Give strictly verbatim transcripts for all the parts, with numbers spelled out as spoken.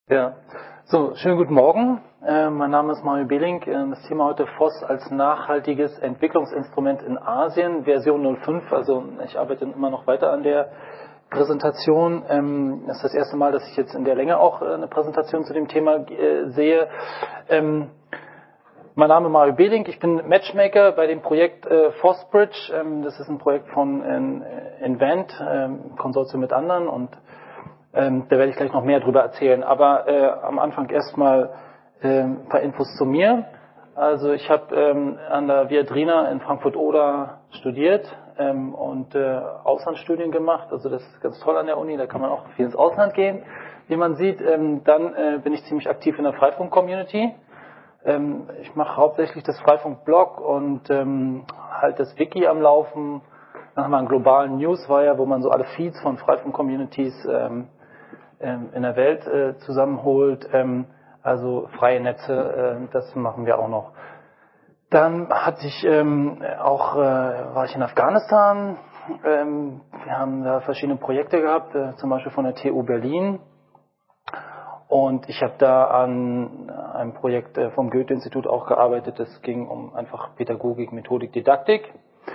Ja, so, schönen guten Morgen. Äh, mein Name ist Mario Behling. Äh, das Thema heute F O S als nachhaltiges Entwicklungsinstrument in Asien, Version null fünf. Also ich arbeite immer noch weiter an der Präsentation. Ähm, das ist das erste Mal, dass ich jetzt in der Länge auch äh, eine Präsentation zu dem Thema äh, sehe. Ähm, Mein Name ist Mario Behling, ich bin Matchmaker bei dem Projekt äh, FOSBridge. Ähm, das ist ein Projekt von äh, Invent, ähm, Konsortium mit anderen, und ähm, da werde ich gleich noch mehr drüber erzählen. Aber äh, am Anfang erstmal äh, ein paar Infos zu mir. Also ich habe ähm, an der Viadrina in Frankfurt-Oder studiert ähm, und äh, Auslandsstudien gemacht. Also das ist ganz toll an der Uni, da kann man auch viel ins Ausland gehen, wie man sieht. Ähm, dann äh, bin ich ziemlich aktiv in der Freifunk-Community. Ähm, ich mache hauptsächlich das Freifunk-Blog und ähm, halt das Wiki am Laufen. Dann haben wir einen globalen Newswire, wo man so alle Feeds von Freifunk-Communities ähm, ähm, in der Welt äh, zusammenholt. Ähm, also freie Netze, äh, das machen wir auch noch. Dann hatte ich ähm, auch, äh, war ich in Afghanistan. Ähm, wir haben da verschiedene Projekte gehabt, äh, zum Beispiel von der T U Berlin. Und ich habe da an einem Projekt vom Goethe-Institut auch gearbeitet. Das ging um einfach Pädagogik, Methodik, Didaktik.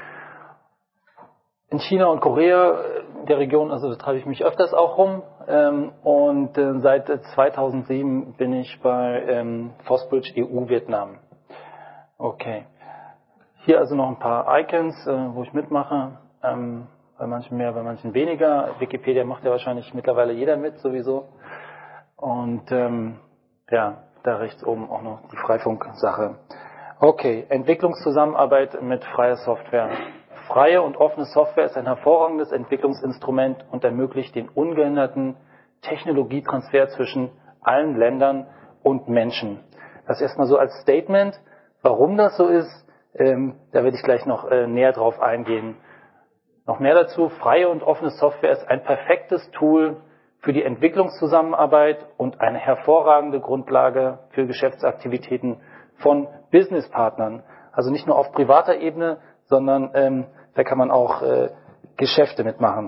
In China und Korea, der Region, also da treibe ich mich öfters auch rum. Und seit zweitausendsieben bin ich bei FOSBridge E U Vietnam. Okay. Hier also noch ein paar Icons, wo ich mitmache. Bei manchen mehr, bei manchen weniger. Wikipedia macht ja wahrscheinlich mittlerweile jeder mit, sowieso. Und ähm, ja, da rechts oben auch noch die Freifunk-Sache. Okay, Entwicklungszusammenarbeit mit freier Software. Freie und offene Software ist ein hervorragendes Entwicklungsinstrument und ermöglicht den ungehinderten Technologietransfer zwischen allen Ländern und Menschen. Das erstmal so als Statement. Warum das so ist, ähm, da werde ich gleich noch äh, näher drauf eingehen. Noch mehr dazu, freie und offene Software ist ein perfektes Tool für die Entwicklungszusammenarbeit und eine hervorragende Grundlage für Geschäftsaktivitäten von Businesspartnern. Also nicht nur auf privater Ebene, sondern ähm, da kann man auch äh, Geschäfte mitmachen.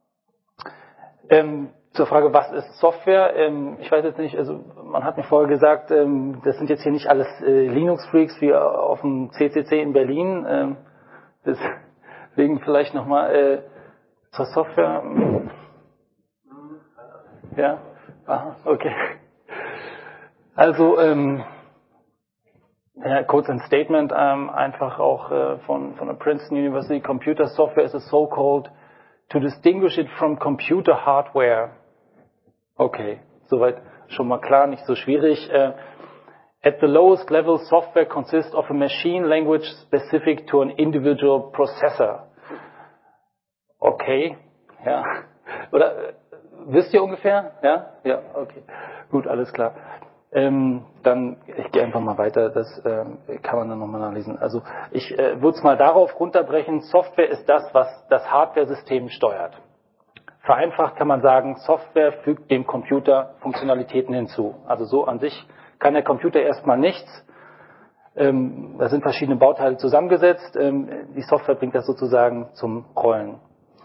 Ähm, zur Frage, was ist Software? Ähm, ich weiß jetzt nicht, also man hat mir vorher gesagt, ähm, das sind jetzt hier nicht alles äh, Linux-Freaks wie auf dem C C C in Berlin. Ähm, deswegen vielleicht nochmal äh, zur Software. Ja, aha, okay. Also, ähm, ja, kurz ein Statement, ähm, einfach auch äh, von, von der Princeton University. Computer software is a so-called to distinguish it from computer hardware. Okay, soweit schon mal klar, nicht so schwierig. Äh, at the lowest level, software consists of a machine language specific to an individual processor. Okay, ja. Oder, äh, wisst ihr ungefähr? Ja? Ja, okay. Gut, alles klar. Ähm, dann, ich gehe einfach mal weiter, das ähm, kann man dann nochmal nachlesen. Also ich äh, würde es mal darauf runterbrechen, Software ist das, was das Hardware-System steuert. Vereinfacht kann man sagen, Software fügt dem Computer Funktionalitäten hinzu. Also so an sich kann der Computer erstmal nichts. Ähm, da sind verschiedene Bauteile zusammengesetzt. Ähm, die Software bringt das sozusagen zum Rollen.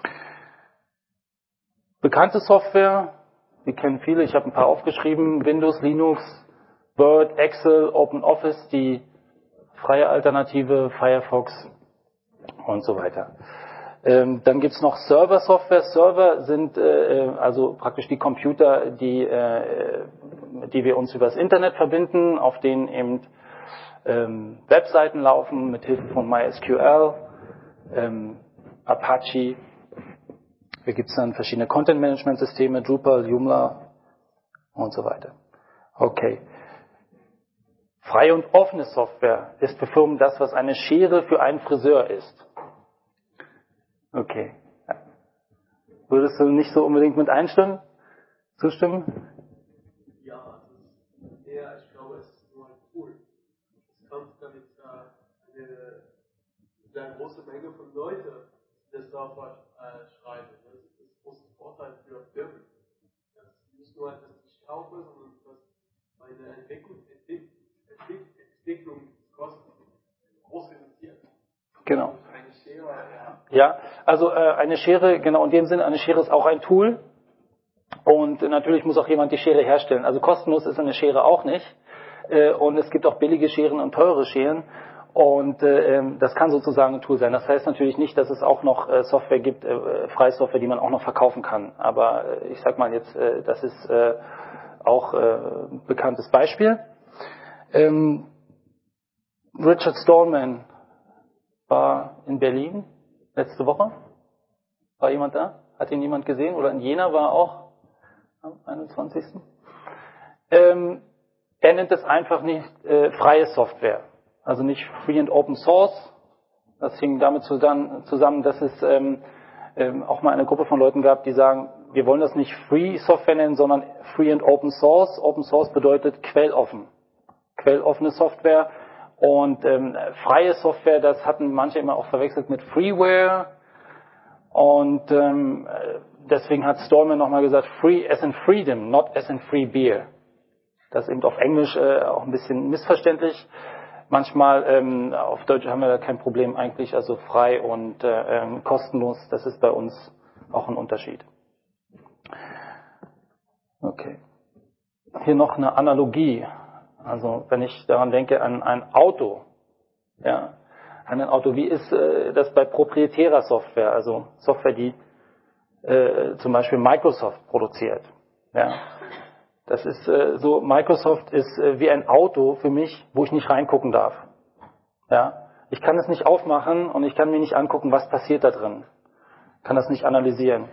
Bekannte Software, die kennen viele, ich habe ein paar aufgeschrieben, Windows, Linux, Word, Excel, OpenOffice, die freie Alternative, Firefox und so weiter. Ähm, dann gibt's noch Server-Software. Server sind äh, also praktisch die Computer, die, äh, mit die wir uns übers Internet verbinden, auf denen eben ähm, Webseiten laufen, mit Hilfe von MySQL, ähm, Apache. Hier gibt es dann verschiedene Content-Management-Systeme, Drupal, Joomla und so weiter. Okay. Freie und offene Software ist für Firmen das, was eine Schere für einen Friseur ist. Okay. Würdest du nicht so unbedingt mit einstimmen? Zustimmen? Ja, es ist eher, ich glaube, es ist nur ein Tool. Es kommt damit äh, eine sehr große Menge von Leuten, die das Software äh, schreiben. Das ist ein großer Vorteil für Firmen. Das ist nicht nur, dass ich kaufe, sondern dass meine Entwicklung, Entwick, Entwick, Entwicklungskosten groß reduziert. Genau. Eine Schere, ja. Ja, also äh, eine Schere, genau in dem Sinne, eine Schere ist auch ein Tool. Und natürlich muss auch jemand die Schere herstellen. Also kostenlos ist eine Schere auch nicht. Und es gibt auch billige Scheren und teure Scheren. Und äh, das kann sozusagen ein Tool sein. Das heißt natürlich nicht, dass es auch noch äh, Software gibt, äh, freie Software, die man auch noch verkaufen kann. Aber äh, ich sag mal jetzt, äh, das ist äh, auch äh, ein bekanntes Beispiel. Ähm, Richard Stallman war in Berlin letzte Woche. War jemand da? Hat ihn jemand gesehen? Oder in Jena war er auch am einundzwanzigsten Ähm, er nennt es einfach nicht äh, freie Software. Also nicht Free and Open Source. Das hing damit zusammen, dass es ähm, ähm, auch mal eine Gruppe von Leuten gab, die sagen, wir wollen das nicht Free Software nennen, sondern Free and Open Source. Open Source bedeutet quelloffen. Quelloffene Software. Und ähm, freie Software, das hatten manche immer auch verwechselt mit Freeware. Und ähm, deswegen hat Stallman nochmal gesagt, Free as in Freedom, not as in Free Beer. Das ist eben auf Englisch äh, auch ein bisschen missverständlich. Manchmal, ähm, auf Deutsch haben wir da kein Problem eigentlich, also frei und äh, ähm, kostenlos, das ist bei uns auch ein Unterschied. Okay. Hier noch eine Analogie. Also wenn ich daran denke an ein Auto, ja, an ein Auto, wie ist äh, das bei proprietärer Software, also Software, die äh, zum Beispiel Microsoft produziert, ja. Das ist äh, so, Microsoft ist äh, wie ein Auto für mich, wo ich nicht reingucken darf. Ja? Ich kann es nicht aufmachen und ich kann mir nicht angucken, was passiert da drin. Ich kann das nicht analysieren.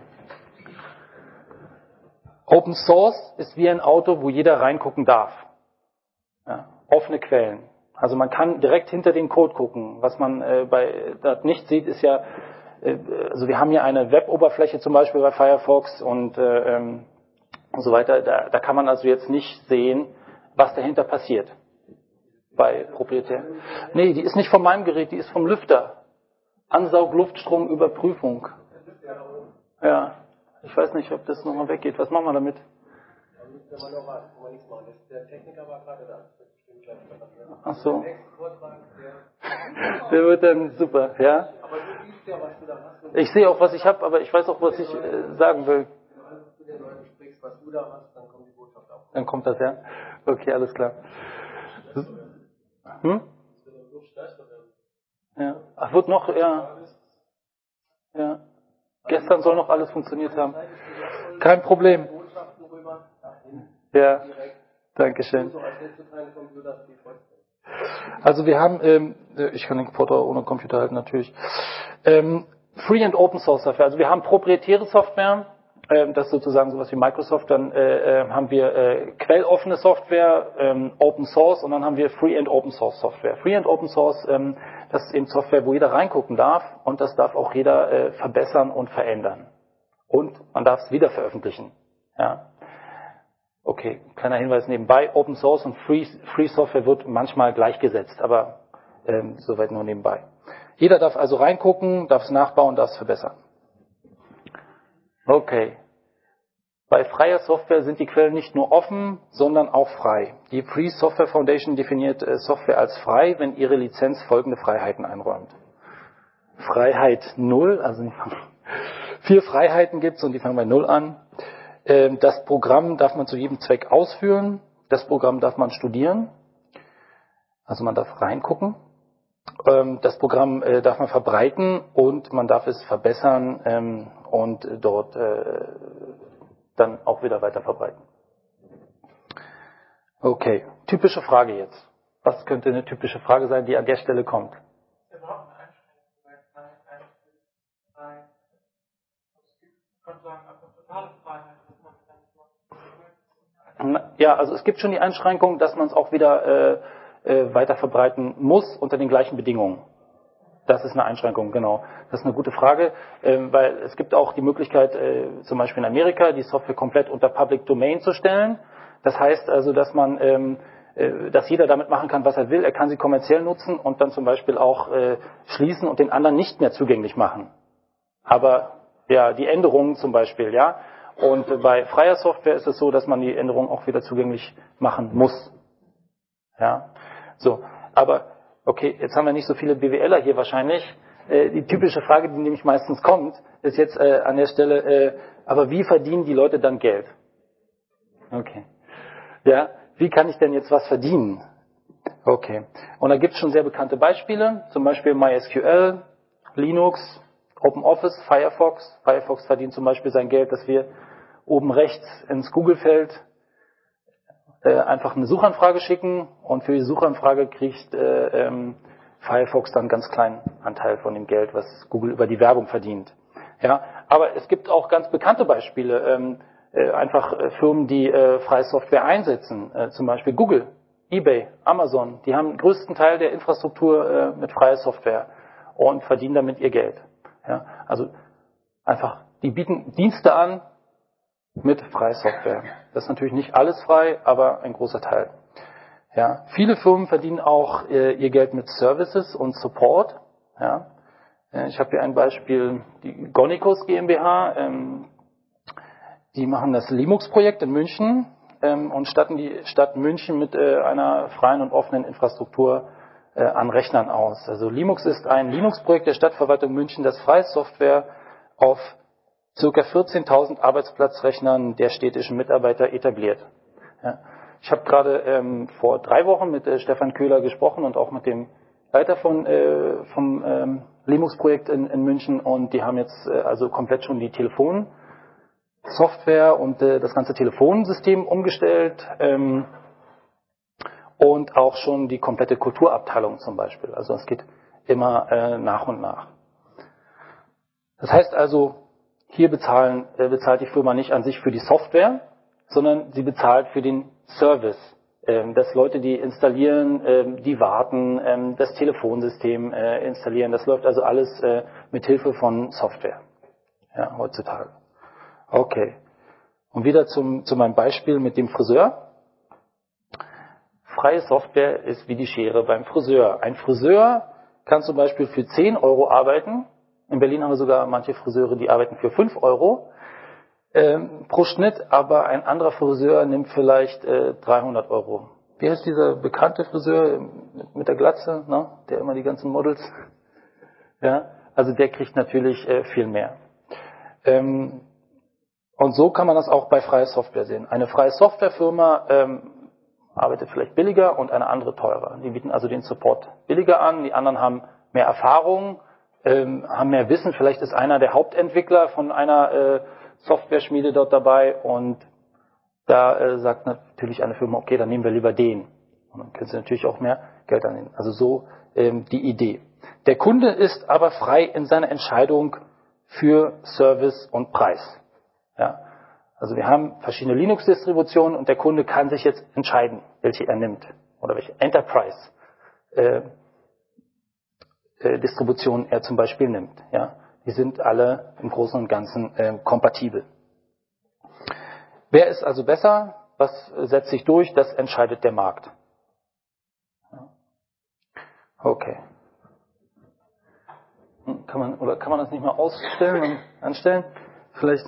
Open Source ist wie ein Auto, wo jeder reingucken darf. Ja? Offene Quellen. Also man kann direkt hinter den Code gucken. Was man äh, bei das nicht sieht, ist ja, äh, also wir haben hier eine Web-Oberfläche zum Beispiel bei Firefox und äh, ähm, und so weiter, da, da kann man also jetzt nicht sehen, was dahinter passiert. Bei proprietär. Nee, die ist nicht von meinem Gerät, die ist vom Lüfter. Ansaugluftstrom Überprüfung. Ja, ich weiß nicht, ob das nochmal weggeht. Was machen wir damit? Der Techniker war gerade da. Ach so. Der wird dann super, ja? Aber du siehst ja, was du da hast. Ich sehe auch, was ich habe, aber ich weiß auch, was ich äh, sagen will. Was du da hast, dann kommt die Botschaft auch. Dann kommt das, ja? Okay, alles klar. Hm? Ja. Ach, wird noch, ja. Ja. Gestern soll noch alles funktioniert haben. Kein Problem. Ja. Dankeschön. Also wir haben, ähm, ich kann den Vortrag ohne Computer halten natürlich, ähm, Free and Open Source Software. Also wir haben proprietäre Software. Das ist sozusagen sowas wie Microsoft, dann äh, haben wir äh, quelloffene Software, ähm, Open Source und dann haben wir Free and Open Source Software. Free and Open Source, ähm, das ist eben Software, wo jeder reingucken darf und das darf auch jeder äh, verbessern und verändern. Und man darf es wieder veröffentlichen. Ja. Okay, kleiner Hinweis nebenbei, Open Source und Free, Free Software wird manchmal gleichgesetzt, aber ähm, soweit nur nebenbei. Jeder darf also reingucken, darf es nachbauen, darf es verbessern. Okay. Bei freier Software sind die Quellen nicht nur offen, sondern auch frei. Die Free Software Foundation definiert Software als frei, wenn ihre Lizenz folgende Freiheiten einräumt. Freiheit null, also vier Freiheiten gibt es und die fangen bei null an. Das Programm darf man zu jedem Zweck ausführen. Das Programm darf man studieren. Also man darf reingucken. Das Programm darf man verbreiten und man darf es verbessern und dort dann auch wieder weiter verbreiten. Okay, typische Frage jetzt. Was könnte eine typische Frage sein, die an der Stelle kommt? Ja, also es gibt schon die Einschränkung, dass man es auch wieder äh, äh, weiter verbreiten muss unter den gleichen Bedingungen. Das ist eine Einschränkung, genau. Das ist eine gute Frage, äh, weil es gibt auch die Möglichkeit, äh, zum Beispiel in Amerika, die Software komplett unter Public Domain zu stellen. Das heißt also, dass man, ähm, äh, dass jeder damit machen kann, was er will. Er kann sie kommerziell nutzen und dann zum Beispiel auch äh, schließen und den anderen nicht mehr zugänglich machen. Aber ja, die Änderungen zum Beispiel, ja. Und äh, bei freier Software ist es so, dass man die Änderungen auch wieder zugänglich machen muss. Ja. So, aber okay, jetzt haben wir nicht so viele BWLer hier wahrscheinlich. äh, die typische Frage, die nämlich meistens kommt, ist jetzt äh, an der Stelle, äh, aber wie verdienen die Leute dann Geld? Okay. Ja, wie kann ich denn jetzt was verdienen? Okay. Und da gibt es schon sehr bekannte Beispiele, zum Beispiel MySQL, Linux, OpenOffice, Firefox. Firefox verdient zum Beispiel sein Geld, dass wir oben rechts ins Google-Feld äh, einfach eine Suchanfrage schicken und für die Suchanfrage kriegt äh, ähm, Firefox dann einen ganz kleinen Anteil von dem Geld, was Google über die Werbung verdient. Ja, aber es gibt auch ganz bekannte Beispiele, ähm, äh, einfach äh, Firmen, die äh, freie Software einsetzen, äh, zum Beispiel Google, eBay, Amazon, die haben den größten Teil der Infrastruktur äh, mit freier Software und verdienen damit ihr Geld. Ja, also einfach, die bieten Dienste an mit freier Software. Das ist natürlich nicht alles frei, aber ein großer Teil. Ja, viele Firmen verdienen auch äh, ihr Geld mit Services und Support. Ja, äh, ich habe hier ein Beispiel, die Gonicus GmbH, ähm, die machen das Linux-Projekt in München ähm, und statten die Stadt München mit äh, einer freien und offenen Infrastruktur äh, an Rechnern aus. Also Linux ist ein Linux-Projekt der Stadtverwaltung München, das freie Software auf ca. vierzehntausend Arbeitsplatzrechnern der städtischen Mitarbeiter etabliert. Ja. Ich habe gerade ähm, vor drei Wochen mit äh, Stefan Köhler gesprochen und auch mit dem Leiter von, äh, vom ähm, Linux-Projekt in, in München, und die haben jetzt äh, also komplett schon die Telefonsoftware und äh, das ganze Telefonsystem umgestellt ähm, und auch schon die komplette Kulturabteilung zum Beispiel. Also es geht immer äh, nach und nach. Das heißt also, hier bezahlen, äh, bezahlt die Firma nicht an sich für die Software, sondern sie bezahlt für den Service. Ähm, dass Leute, die installieren, ähm, die warten, ähm, das Telefonsystem äh, installieren. Das läuft also alles äh, mit Hilfe von Software. Ja, heutzutage. Okay. Und wieder zum, zu meinem Beispiel mit dem Friseur. Freie Software ist wie die Schere beim Friseur. Ein Friseur kann zum Beispiel für zehn Euro arbeiten. In Berlin haben wir sogar manche Friseure, die arbeiten für fünf Euro ähm, pro Schnitt, aber ein anderer Friseur nimmt vielleicht äh, dreihundert Euro. Wie heißt dieser bekannte Friseur mit, mit der Glatze, ne? Der immer die ganzen Models? Ja, also der kriegt natürlich äh, viel mehr. Ähm, und so kann man das auch bei freier Software sehen. Eine freie Softwarefirma ähm, arbeitet vielleicht billiger und eine andere teurer. Die bieten also den Support billiger an, die anderen haben mehr Erfahrung, ähm, haben mehr Wissen. Vielleicht ist einer der Hauptentwickler von einer äh, Software-Schmiede dort dabei, und da äh, sagt natürlich eine Firma, okay, dann nehmen wir lieber den. Und dann können sie natürlich auch mehr Geld annehmen. Also so ähm, die Idee. Der Kunde ist aber frei in seiner Entscheidung für Service und Preis. Ja? Also wir haben verschiedene Linux-Distributionen und der Kunde kann sich jetzt entscheiden, welche er nimmt oder welche Enterprise äh, äh, Distribution er zum Beispiel nimmt. Ja? Die sind alle im Großen und Ganzen äh, kompatibel. Wer ist also besser? Was setzt sich durch? Das entscheidet der Markt. Okay. Kann man, oder kann man das nicht mal ausstellen und anstellen? Vielleicht.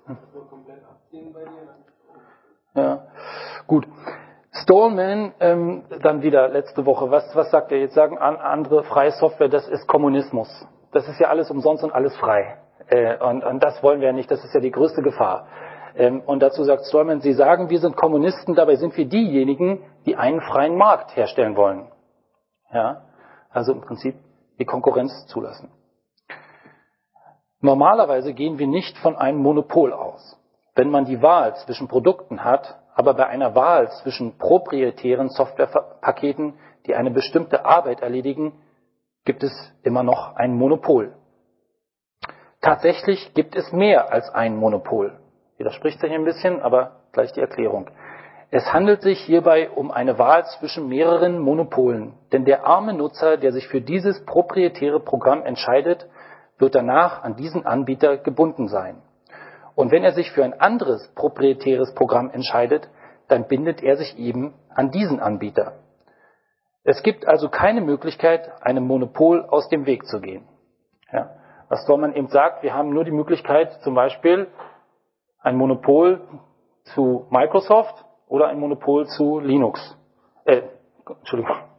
Ja. Gut. Stallman, ähm, dann wieder letzte Woche. Was, was sagt er? Jetzt sagen an, andere, freie Software, das ist Kommunismus. Das ist ja alles umsonst und alles frei. Äh, und, und das wollen wir ja nicht. Das ist ja die größte Gefahr. Ähm, und dazu sagt Stallman, Sie sagen, wir sind Kommunisten, dabei sind wir diejenigen, die einen freien Markt herstellen wollen. Ja, also im Prinzip die Konkurrenz zulassen. Normalerweise gehen wir nicht von einem Monopol aus. Wenn man die Wahl zwischen Produkten hat, aber bei einer Wahl zwischen proprietären Softwarepaketen, die eine bestimmte Arbeit erledigen, gibt es immer noch ein Monopol. Tatsächlich gibt es mehr als ein Monopol. Widerspricht sich ein bisschen, aber gleich die Erklärung. Es handelt sich hierbei um eine Wahl zwischen mehreren Monopolen, denn der arme Nutzer, der sich für dieses proprietäre Programm entscheidet, wird danach an diesen Anbieter gebunden sein. Und wenn er sich für ein anderes proprietäres Programm entscheidet, dann bindet er sich eben an diesen Anbieter. Es gibt also keine Möglichkeit, einem Monopol aus dem Weg zu gehen. Ja, was Stallman eben sagt, wir haben nur die Möglichkeit, zum Beispiel ein Monopol zu Microsoft oder ein Monopol zu Linux. Äh, Entschuldigung,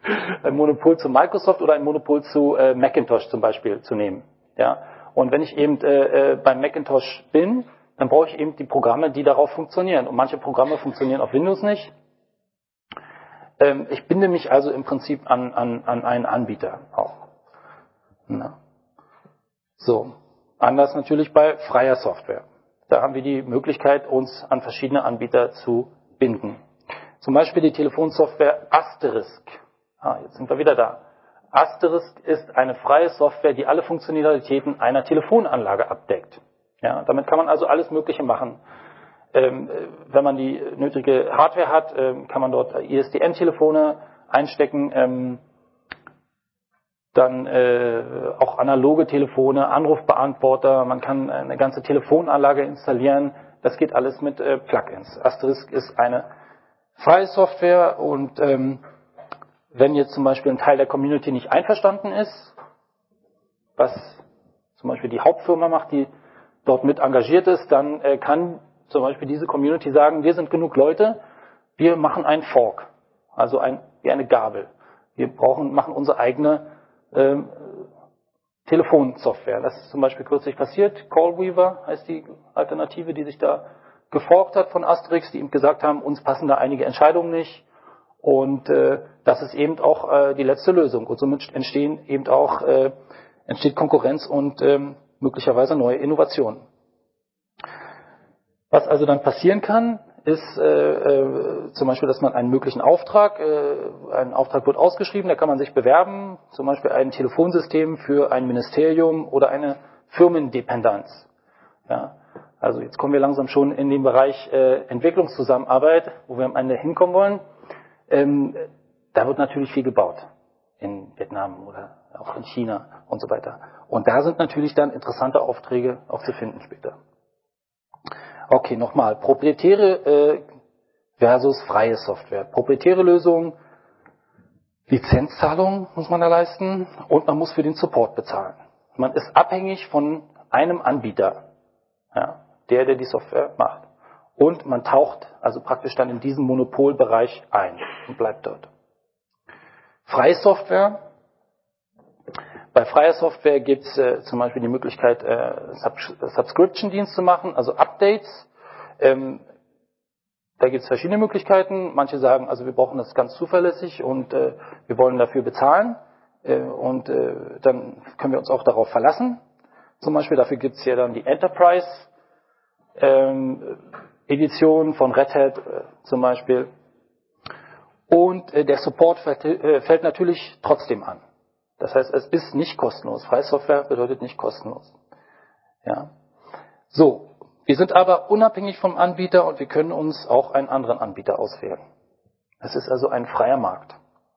ein Monopol zu Microsoft oder ein Monopol zu äh, Macintosh zum Beispiel zu nehmen. Ja? Und wenn ich eben äh, äh, beim Macintosh bin, dann brauche ich eben die Programme, die darauf funktionieren. Und manche Programme funktionieren auf Windows nicht. Ähm, ich binde mich also im Prinzip an, an, an einen Anbieter auch. Na. So, anders natürlich bei freier Software. Da haben wir die Möglichkeit, uns an verschiedene Anbieter zu binden. Zum Beispiel die Telefonsoftware Asterisk. Ah, jetzt sind wir wieder da. Asterisk ist eine freie Software, die alle Funktionalitäten einer Telefonanlage abdeckt. Ja, damit kann man also alles Mögliche machen. Ähm, wenn man die nötige Hardware hat, ähm, kann man dort I S D N-Telefone einstecken, ähm, dann äh, auch analoge Telefone, Anrufbeantworter, man kann eine ganze Telefonanlage installieren. Das geht alles mit äh, Plugins. Asterisk ist eine freie Software und ähm, wenn jetzt zum Beispiel ein Teil der Community nicht einverstanden ist, was zum Beispiel die Hauptfirma macht, die dort mit engagiert ist, dann äh, kann zum Beispiel diese Community sagen, wir sind genug Leute, wir machen einen Fork, also ein, wie eine Gabel. Wir brauchen, machen unsere eigene ähm, Telefonsoftware. Das ist zum Beispiel kürzlich passiert. Callweaver heißt die Alternative, die sich da geforkt hat von Asterix, die ihm gesagt haben, uns passen da einige Entscheidungen nicht. Und äh, das ist eben auch äh, die letzte Lösung. Und somit entstehen eben auch äh, entsteht Konkurrenz und ähm, möglicherweise neue Innovationen. Was also dann passieren kann, ist äh, äh, zum Beispiel, dass man einen möglichen Auftrag, äh, ein Auftrag wird ausgeschrieben, da kann man sich bewerben, zum Beispiel ein Telefonsystem für ein Ministerium oder eine Firmendependenz. Ja, also jetzt kommen wir langsam schon in den Bereich äh, Entwicklungszusammenarbeit, wo wir am Ende hinkommen wollen. Ähm, da wird natürlich viel gebaut, in Vietnam oder auch in China und so weiter. Und da sind natürlich dann interessante Aufträge auch zu finden später. Okay, nochmal. Proprietäre äh, versus freie Software. Proprietäre Lösungen, Lizenzzahlungen muss man da leisten und man muss für den Support bezahlen. Man ist abhängig von einem Anbieter, ja, der, der die Software macht. Und man taucht also praktisch dann in diesen Monopolbereich ein und bleibt dort. Freie Software. Bei freier Software gibt es äh, zum Beispiel die Möglichkeit, äh, Sub- Subscription-Dienst zu machen, also Updates. Ähm, da gibt es verschiedene Möglichkeiten. Manche sagen, also wir brauchen das ganz zuverlässig und äh, wir wollen dafür bezahlen. Äh, und äh, dann können wir uns auch darauf verlassen. Zum Beispiel dafür gibt es hier dann die Enterprise ähm, Edition von Red Hat äh, zum Beispiel. Und äh, der Support fällt, äh, fällt natürlich trotzdem an. Das heißt, es ist nicht kostenlos. Freie Software bedeutet nicht kostenlos. Ja. So, wir sind aber unabhängig vom Anbieter und wir können uns auch einen anderen Anbieter auswählen. Es ist also ein freier Markt.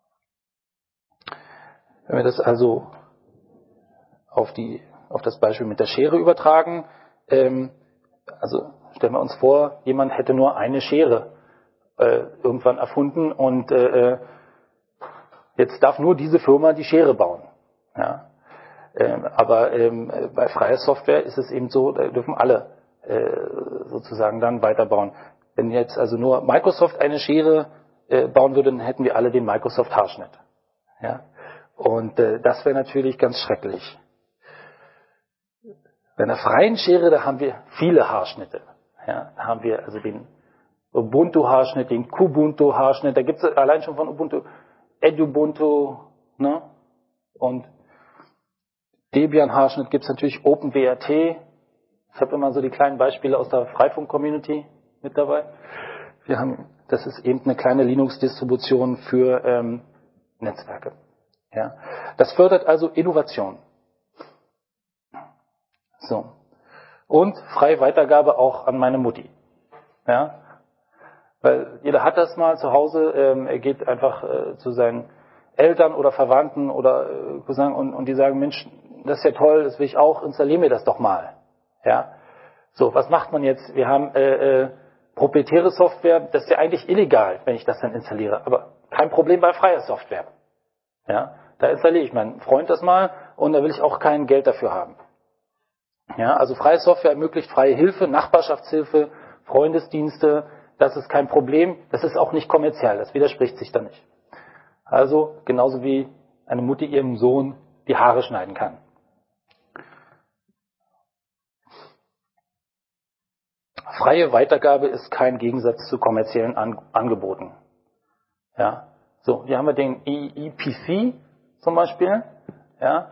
Wenn wir das also auf, die, auf das Beispiel mit der Schere übertragen, ähm, also stellen wir uns vor, jemand hätte nur eine Schere äh, irgendwann erfunden und äh, jetzt darf nur diese Firma die Schere bauen. Ja. Ähm, aber ähm, bei freier Software ist es eben so, da dürfen alle äh, sozusagen dann weiterbauen. Wenn jetzt also nur Microsoft eine Schere äh, bauen würde, dann hätten wir alle den Microsoft Haarschnitt. Ja. Und äh, das wäre natürlich ganz schrecklich. Bei einer freien Schere, da haben wir viele Haarschnitte. Ja. Da haben wir also den Ubuntu-Haarschnitt, den Kubuntu-Haarschnitt, da gibt es allein schon von Ubuntu Edubuntu, ne? Und Debian-Haarschnitt gibt es natürlich OpenWrt. Ich habe immer so die kleinen Beispiele aus der Freifunk-Community mit dabei. Wir haben, das ist eben eine kleine Linux-Distribution für ähm, Netzwerke. Ja. Das fördert also Innovation. So. Und freie Weitergabe auch an meine Mutti. Ja. Weil jeder hat das mal zu Hause, ähm, er geht einfach äh, zu seinen Eltern oder Verwandten oder äh, Cousin und, und die sagen, Mensch, das ist ja toll, das will ich auch, installier mir das doch mal. Ja. So, was macht man jetzt? Wir haben äh, äh, proprietäre Software, das ist ja eigentlich illegal, wenn ich das dann installiere, aber kein Problem bei freier Software. Ja. Da installiere ich meinen Freund das mal und da will ich auch kein Geld dafür haben. Ja, also freie Software ermöglicht freie Hilfe, Nachbarschaftshilfe, Freundesdienste. Das ist kein Problem. Das ist auch nicht kommerziell. Das widerspricht sich da nicht. Also genauso wie eine Mutter ihrem Sohn die Haare schneiden kann. Freie Weitergabe ist kein Gegensatz zu kommerziellen An- Angeboten. Ja, so, hier haben wir den E P C zum Beispiel. Ja,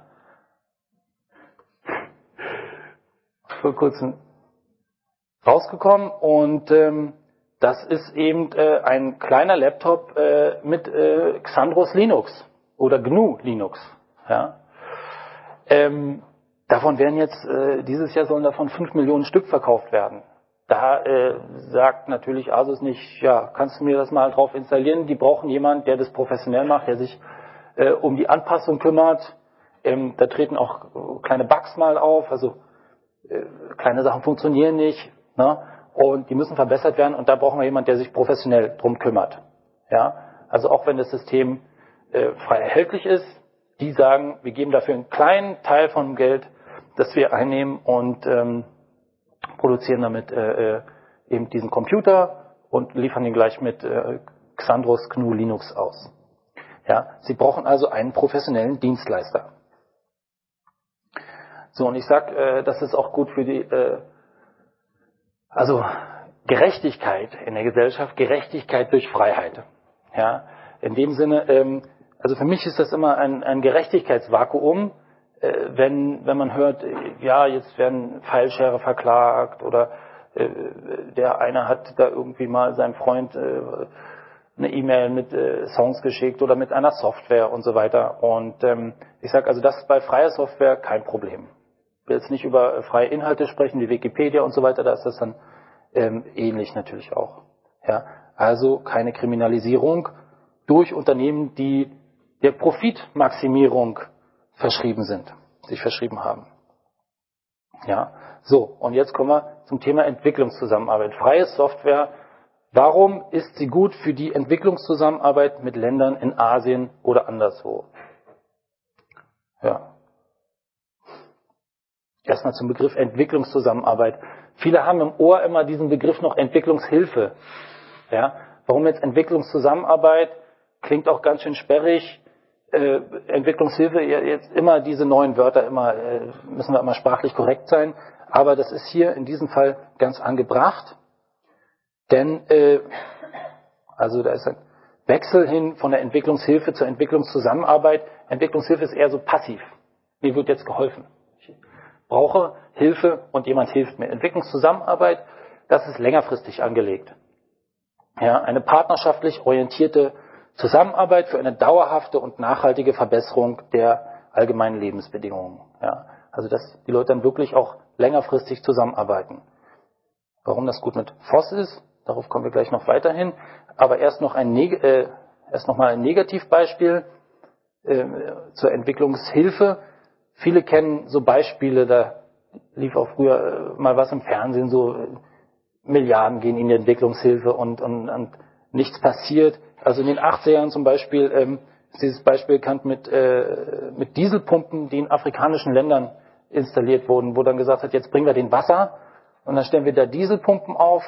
vor kurzem rausgekommen und ähm, das ist eben äh, ein kleiner Laptop äh, mit äh, Xandros Linux oder G N U Linux. Ja. Ähm, davon werden jetzt, äh, dieses Jahr sollen davon fünf Millionen Stück verkauft werden. Da äh, sagt natürlich Asus nicht, ja, kannst du mir das mal drauf installieren? Die brauchen jemanden, der das professionell macht, der sich äh, um die Anpassung kümmert. Ähm, da treten auch kleine Bugs mal auf, also äh, kleine Sachen funktionieren nicht, ne? Und die müssen verbessert werden und da brauchen wir jemanden, der sich professionell drum kümmert. Ja, also auch wenn das System äh, frei erhältlich ist, die sagen, wir geben dafür einen kleinen Teil von Geld, das wir einnehmen und ähm, produzieren damit äh, eben diesen Computer und liefern ihn gleich mit äh, Xandros G N U Linux aus. Ja, Sie brauchen also einen professionellen Dienstleister. So, und ich sag, äh, das ist auch gut für die, äh, also Gerechtigkeit in der Gesellschaft, Gerechtigkeit durch Freiheit. Ja, in dem Sinne, ähm, also für mich ist das immer ein, ein Gerechtigkeitsvakuum, äh, wenn, wenn man hört, äh, ja, jetzt werden Filesharer verklagt oder äh, der eine hat da irgendwie mal seinem Freund äh, eine E-Mail mit äh, Songs geschickt oder mit einer Software und so weiter. Und ähm, ich sage also, das ist bei freier Software kein Problem. Ich will jetzt nicht über freie Inhalte sprechen, wie Wikipedia und so weiter, da ist das dann ähm, ähnlich natürlich auch. Ja, also keine Kriminalisierung durch Unternehmen, die der Profitmaximierung verschrieben sind, sich verschrieben haben. Ja, so, und jetzt kommen wir zum Thema Entwicklungszusammenarbeit. Freie Software, warum ist sie gut für die Entwicklungszusammenarbeit mit Ländern in Asien oder anderswo? Ja. Erstmal zum Begriff Entwicklungszusammenarbeit. Viele haben im Ohr immer diesen Begriff noch Entwicklungshilfe. Ja, warum jetzt Entwicklungszusammenarbeit? Klingt auch ganz schön sperrig. Äh, Entwicklungshilfe, jetzt immer diese neuen Wörter, immer äh, müssen wir immer sprachlich korrekt sein. Aber das ist hier in diesem Fall ganz angebracht. Denn, äh, also da ist ein Wechsel hin von der Entwicklungshilfe zur Entwicklungszusammenarbeit. Entwicklungshilfe ist eher so passiv. Mir wird jetzt geholfen. Brauche Hilfe und jemand hilft mir. Entwicklungszusammenarbeit, das ist längerfristig angelegt. Ja, eine partnerschaftlich orientierte Zusammenarbeit für eine dauerhafte und nachhaltige Verbesserung der allgemeinen Lebensbedingungen. Ja, also dass die Leute dann wirklich auch längerfristig zusammenarbeiten. Warum das gut mit F O S ist, darauf kommen wir gleich noch weiterhin. Aber erst noch ein Neg- äh, erst noch mal ein Negativbeispiel äh, zur Entwicklungshilfe. Viele kennen so Beispiele, da lief auch früher mal was im Fernsehen, so Milliarden gehen in die Entwicklungshilfe und, und, und nichts passiert. Also in den achtziger Jahren zum Beispiel ähm, ist dieses Beispiel bekannt mit, äh, mit Dieselpumpen, die in afrikanischen Ländern installiert wurden, wo dann gesagt hat, jetzt bringen wir den Wasser und dann stellen wir da Dieselpumpen auf.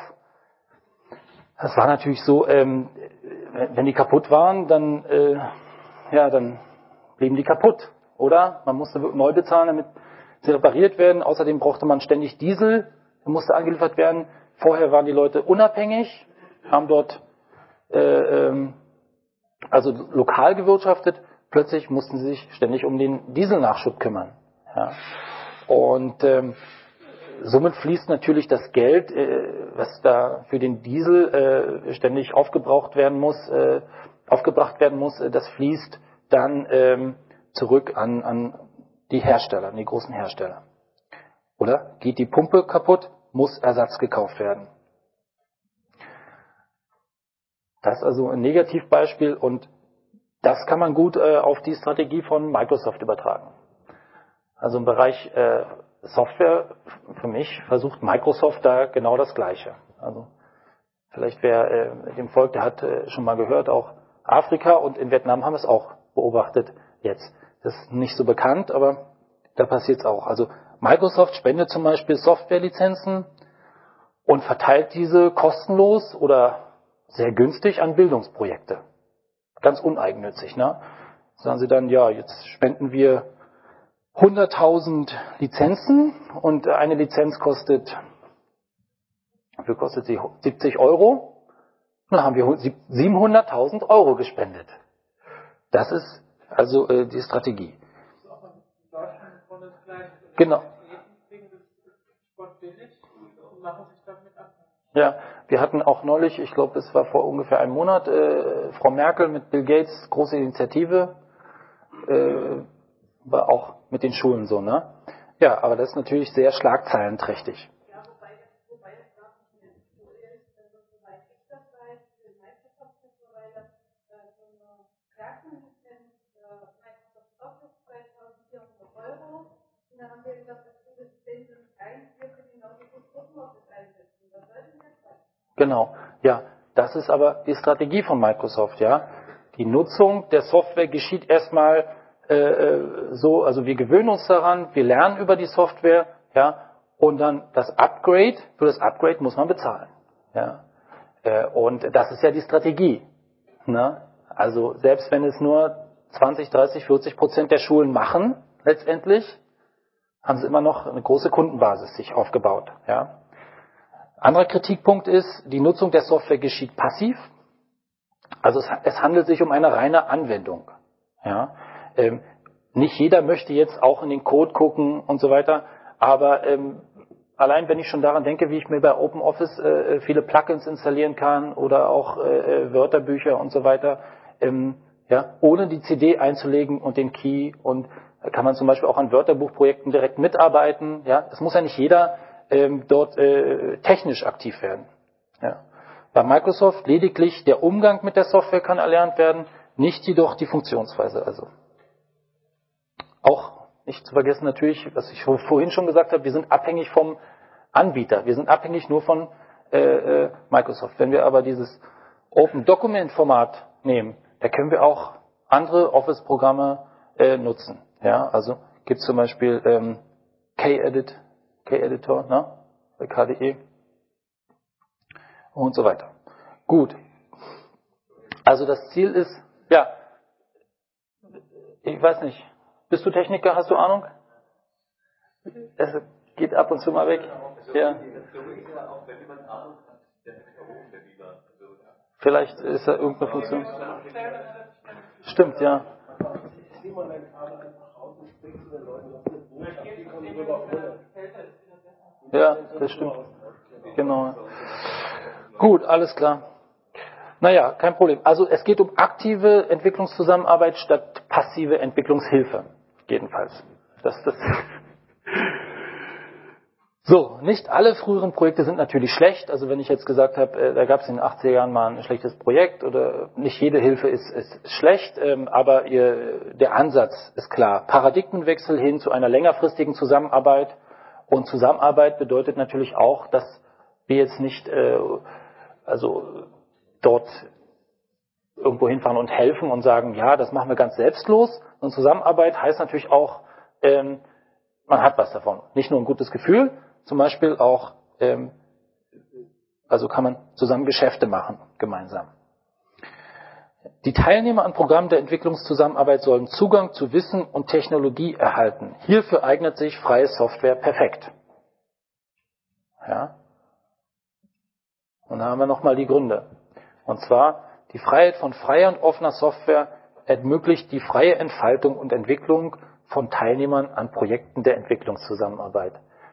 Das war natürlich so, ähm, wenn die kaputt waren, dann, äh, ja, dann blieben die kaputt. Oder man musste neu bezahlen, damit sie repariert werden. Außerdem brauchte man ständig Diesel, der musste angeliefert werden. Vorher waren die Leute unabhängig, haben dort äh, ähm, also lokal gewirtschaftet. Plötzlich mussten sie sich ständig um den Dieselnachschub kümmern. Ja. Und ähm, somit fließt natürlich das Geld, äh, was da für den Diesel äh, ständig aufgebraucht werden muss, äh, aufgebracht werden muss, äh, das fließt dann ähm, zurück an, an die Hersteller, an die großen Hersteller. Oder geht die Pumpe kaputt, muss Ersatz gekauft werden. Das ist also ein Negativbeispiel und das kann man gut äh, auf die Strategie von Microsoft übertragen. Also im Bereich äh, Software, für mich, versucht Microsoft da genau das Gleiche. Also vielleicht wer äh, dem Volk, der hat äh, schon mal gehört, auch Afrika und in Vietnam haben wir es auch beobachtet jetzt. Das ist nicht so bekannt, aber da passiert es auch. Also Microsoft spendet zum Beispiel Softwarelizenzen und verteilt diese kostenlos oder sehr günstig an Bildungsprojekte. ganz uneigennützig. Ne? Sagen sie dann, ja, jetzt spenden wir hunderttausend Lizenzen und eine Lizenz kostet, wie kostet sie? siebzig Euro. Dann haben wir siebenhunderttausend Euro gespendet. Das ist also äh, die Strategie. Genau. Ja, wir hatten auch neulich, ich glaube, es war vor ungefähr einem Monat, äh, Frau Merkel mit Bill Gates, große Initiative, äh, war auch mit den Schulen so, ne? Ja, aber das ist natürlich sehr schlagzeilenträchtig. Ja, wobei, wobei es gar nicht mehr so ist, also soweit ich das weiß, in Microsoft mittlerweile so eine Klassenlizenz Microsoft Office zweitausendvierhundert Euro. Und da haben wir gesagt, dass wir das Lizenzen eins, wir können genauso gut OpenOffice einsetzen. Das sollte nicht sein. Genau, ja, das ist aber die Strategie von Microsoft, ja. Die Nutzung der Software geschieht erstmal äh, so, also wir gewöhnen uns daran, wir lernen über die Software, ja, und dann das Upgrade, für das Upgrade muss man bezahlen, ja. Äh, und das ist ja die Strategie, ne? Also selbst wenn es nur zwanzig, dreißig, vierzig Prozent der Schulen machen, letztendlich, haben sie immer noch eine große Kundenbasis sich aufgebaut, ja. Anderer Kritikpunkt ist, die Nutzung der Software geschieht passiv. Also es, es handelt sich um eine reine Anwendung. Ja? Ähm, nicht jeder möchte jetzt auch in den Code gucken und so weiter, aber ähm, allein wenn ich schon daran denke, wie ich mir bei OpenOffice äh, viele Plugins installieren kann oder auch äh, Wörterbücher und so weiter, ähm, ja, ohne die C D einzulegen und den Key, und da kann man zum Beispiel auch an Wörterbuchprojekten direkt mitarbeiten. Ja? Es muss ja nicht jeder ähm, dort äh, technisch aktiv werden. Ja. Bei Microsoft lediglich der Umgang mit der Software kann erlernt werden, nicht jedoch die Funktionsweise. Also auch nicht zu vergessen natürlich, was ich vorhin schon gesagt habe, wir sind abhängig vom Anbieter. Wir sind abhängig nur von äh, äh, Microsoft. Wenn wir aber dieses Open Document Format nehmen, da können wir auch andere Office-Programme äh, nutzen. Ja, also gibt es zum Beispiel ähm, K-Edit, K-Editor, ne? Bei K D E und so weiter. Gut. Also das Ziel ist, ja, ich weiß nicht, bist du Techniker, hast du Ahnung? Es geht ab und zu mal weg. Ja. Vielleicht ist da irgendeine Funktion. Stimmt, ja. Ja, das stimmt. Genau. Gut, alles klar. Naja, kein Problem. Also es geht um aktive Entwicklungszusammenarbeit statt passive Entwicklungshilfe. Jedenfalls. Das, das so, nicht alle früheren Projekte sind natürlich schlecht. Also wenn ich jetzt gesagt habe, äh, da gab es in den achtziger Jahren mal ein schlechtes Projekt, oder nicht jede Hilfe ist, ist schlecht, ähm, aber ihr, der Ansatz ist klar. Paradigmenwechsel hin zu einer längerfristigen Zusammenarbeit. Und Zusammenarbeit bedeutet natürlich auch, dass wir jetzt nicht äh, also dort irgendwo hinfahren und helfen und sagen, ja, das machen wir ganz selbstlos. Und Zusammenarbeit heißt natürlich auch, ähm, man hat was davon. Nicht nur ein gutes Gefühl, zum Beispiel auch, ähm, also kann man zusammen Geschäfte machen, gemeinsam. Die Teilnehmer an Programmen der Entwicklungszusammenarbeit sollen Zugang zu Wissen und Technologie erhalten. Hierfür eignet sich freie Software perfekt. Ja. Und da haben wir nochmal die Gründe. Und zwar, die Freiheit von freier und offener Software ermöglicht die freie Entfaltung und Entwicklung von Teilnehmern an Projekten der Entwicklungszusammenarbeit.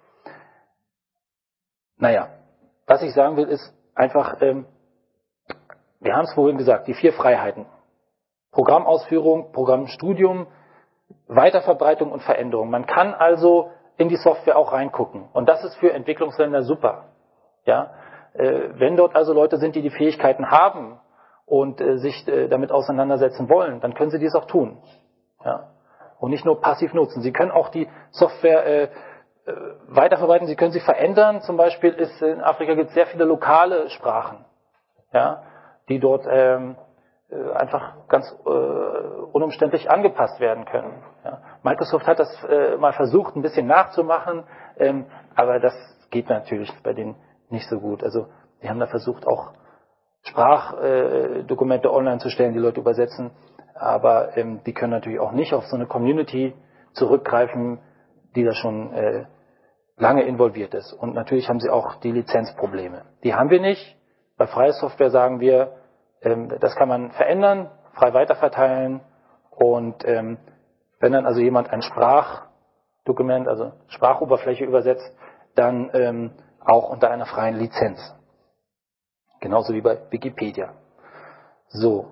Naja, was ich sagen will, ist einfach, ähm, wir haben es vorhin gesagt, die vier Freiheiten. Programmausführung, Programmstudium, Weiterverbreitung und Veränderung. Man kann also in die Software auch reingucken. Und das ist für Entwicklungsländer super. Ja, äh, wenn dort also Leute sind, die die Fähigkeiten haben und äh, sich äh, damit auseinandersetzen wollen, dann können sie dies auch tun. Ja, und nicht nur passiv nutzen. Sie können auch die Software äh, äh, weiterverbreiten, Sie können sie verändern. Zum Beispiel ist in Afrika gibt es sehr viele lokale Sprachen, ja, die dort ähm, äh, einfach ganz äh, unumständlich angepasst werden können. Ja. Microsoft hat das äh, mal versucht, ein bisschen nachzumachen, ähm, aber das geht natürlich bei denen nicht so gut. Also sie haben da versucht, auch Sprachdokumente äh, online zu stellen, die Leute übersetzen. Aber ähm, die können natürlich auch nicht auf so eine Community zurückgreifen, die da schon äh, lange involviert ist. Und natürlich haben sie auch die Lizenzprobleme. Die haben wir nicht. Bei freier Software sagen wir, ähm, das kann man verändern, frei weiterverteilen. Und ähm, wenn dann also jemand ein Sprachdokument, also Sprachoberfläche übersetzt, dann ähm, auch unter einer freien Lizenz. Genauso wie bei Wikipedia. So.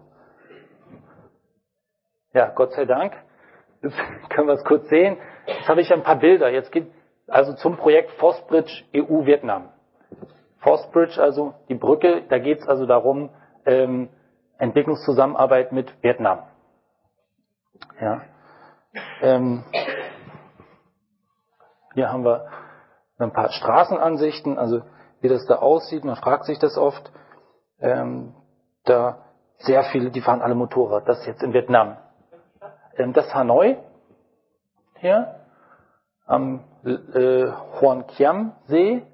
Ja, Gott sei Dank. Jetzt können wir es kurz sehen. Jetzt habe ich ein paar Bilder. Jetzt geht also zum Projekt FOSBridge E U Vietnam. FOSBridge, also die Brücke, da geht es also darum, ähm, Entwicklungszusammenarbeit mit Vietnam. Ja. Ähm, hier haben wir ein paar Straßenansichten, also wie das da aussieht. Man fragt sich das oft. Ähm, da sehr viele, die fahren alle Motorrad. Das ist jetzt in Vietnam. Ähm, das ist Hanoi. Hier am äh, Hoan Kiam See.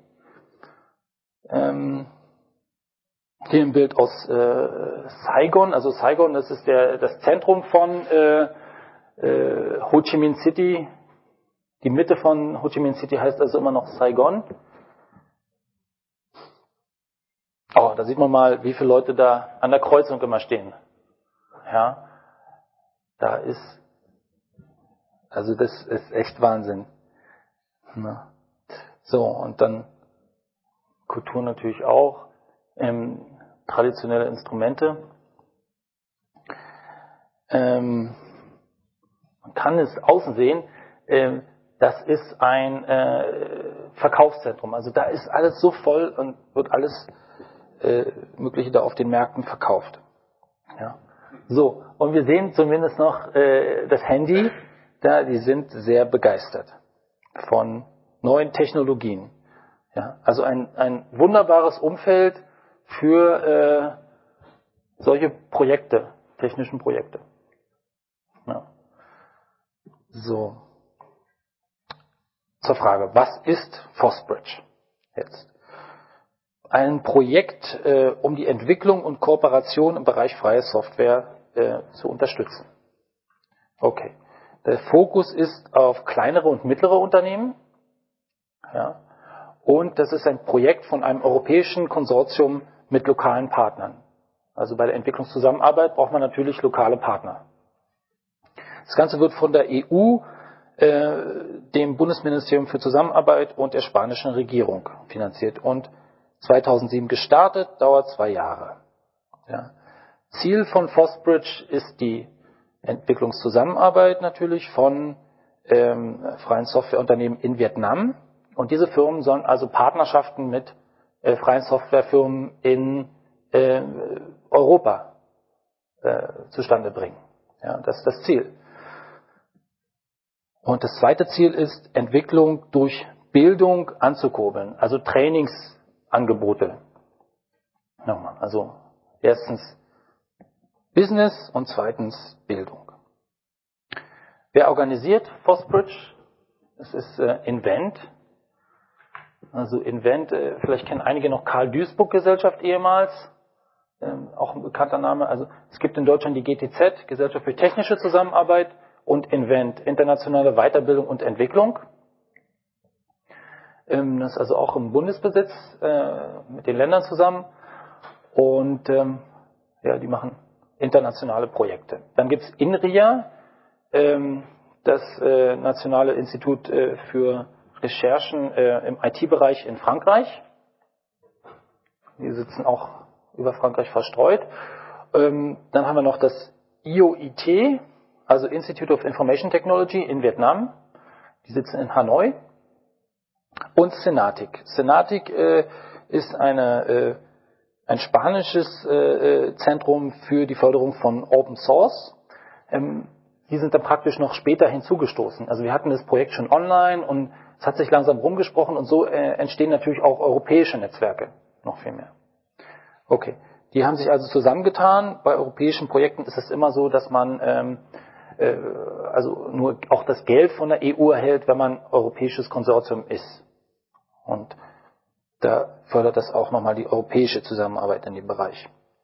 Ähm, hier ein Bild aus äh, Saigon. Also Saigon, das ist der, das Zentrum von äh, äh, Ho Chi Minh City. Die Mitte von Ho Chi Minh City heißt also immer noch Saigon. Oh, da sieht man mal, wie viele Leute da an der Kreuzung immer stehen. Ja, da ist, also das ist echt Wahnsinn. Na. So, und dann Kultur natürlich auch, ähm, traditionelle Instrumente. Ähm, man kann es außen sehen, ähm, das ist ein äh, Verkaufszentrum. Also da ist alles so voll und wird alles äh, Mögliche da auf den Märkten verkauft. Ja. So, und wir sehen zumindest noch äh, das Handy, da die sind sehr begeistert von neuen Technologien. Ja, also ein, ein wunderbares Umfeld für äh, solche Projekte, technischen Projekte. Ja. So. Zur Frage, was ist FOSBridge jetzt? Ein Projekt, äh, um die Entwicklung und Kooperation im Bereich freie Software äh, zu unterstützen. Okay. Der Fokus ist auf kleinere und mittlere Unternehmen. Ja. Und das ist ein Projekt von einem europäischen Konsortium mit lokalen Partnern. Also bei der Entwicklungszusammenarbeit braucht man natürlich lokale Partner. Das Ganze wird von der E U, äh, dem Bundesministerium für Zusammenarbeit und der spanischen Regierung finanziert und zweitausendsieben gestartet, dauert zwei Jahre. Ja. Ziel von FOSBridge ist die Entwicklungszusammenarbeit natürlich von ähm, freien Softwareunternehmen in Vietnam. Und diese Firmen sollen also Partnerschaften mit äh, freien Softwarefirmen in äh, Europa äh, zustande bringen. Ja, das ist das Ziel. Und das zweite Ziel ist, Entwicklung durch Bildung anzukurbeln, also Trainingsangebote. Nochmal, also erstens Business und zweitens Bildung. Wer organisiert FOSBridge? Es ist äh, Invent. Also Invent, äh, vielleicht kennen einige noch Karl Duisburg Gesellschaft ehemals, ähm, auch ein bekannter Name. Also es gibt in Deutschland die G T Z, Gesellschaft für technische Zusammenarbeit, und Invent, internationale Weiterbildung und Entwicklung. Ähm, das ist also auch im Bundesbesitz äh, mit den Ländern zusammen. Und ähm, ja, die machen internationale Projekte. Dann gibt es INRIA, ähm, das äh, Nationale Institut äh, für Recherchen äh, im I T-Bereich in Frankreich. Die sitzen auch über Frankreich verstreut. Ähm, dann haben wir noch das I O I T, also Institute of Information Technology in Vietnam. Die sitzen in Hanoi. Und Senatic. Senatic äh, ist eine, äh, ein spanisches äh, Zentrum für die Förderung von Open Source. Ähm, die sind dann praktisch noch später hinzugestoßen. Also wir hatten das Projekt schon online und es hat sich langsam rumgesprochen und so äh, entstehen natürlich auch europäische Netzwerke noch viel mehr. Okay, die haben sich also zusammengetan. Bei europäischen Projekten ist es immer so, dass man ähm, äh, also nur auch das Geld von der E U erhält, wenn man europäisches Konsortium ist. Und da fördert das auch nochmal die europäische Zusammenarbeit in dem Bereich.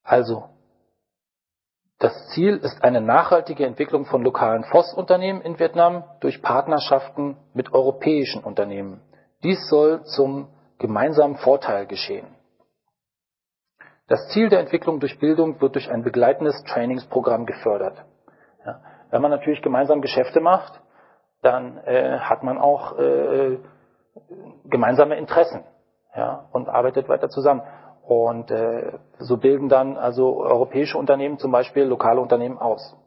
Also, das Ziel ist eine nachhaltige Entwicklung von lokalen F O S-Unternehmen in Vietnam durch Partnerschaften mit europäischen Unternehmen. Dies soll zum gemeinsamen Vorteil geschehen. Das Ziel der Entwicklung durch Bildung wird durch ein begleitendes Trainingsprogramm gefördert. Ja, wenn man natürlich gemeinsam Geschäfte macht, dann äh, hat man auch äh, gemeinsame Interessen, ja, und arbeitet weiter zusammen. Und äh, so bilden dann also europäische Unternehmen zum Beispiel lokale Unternehmen aus.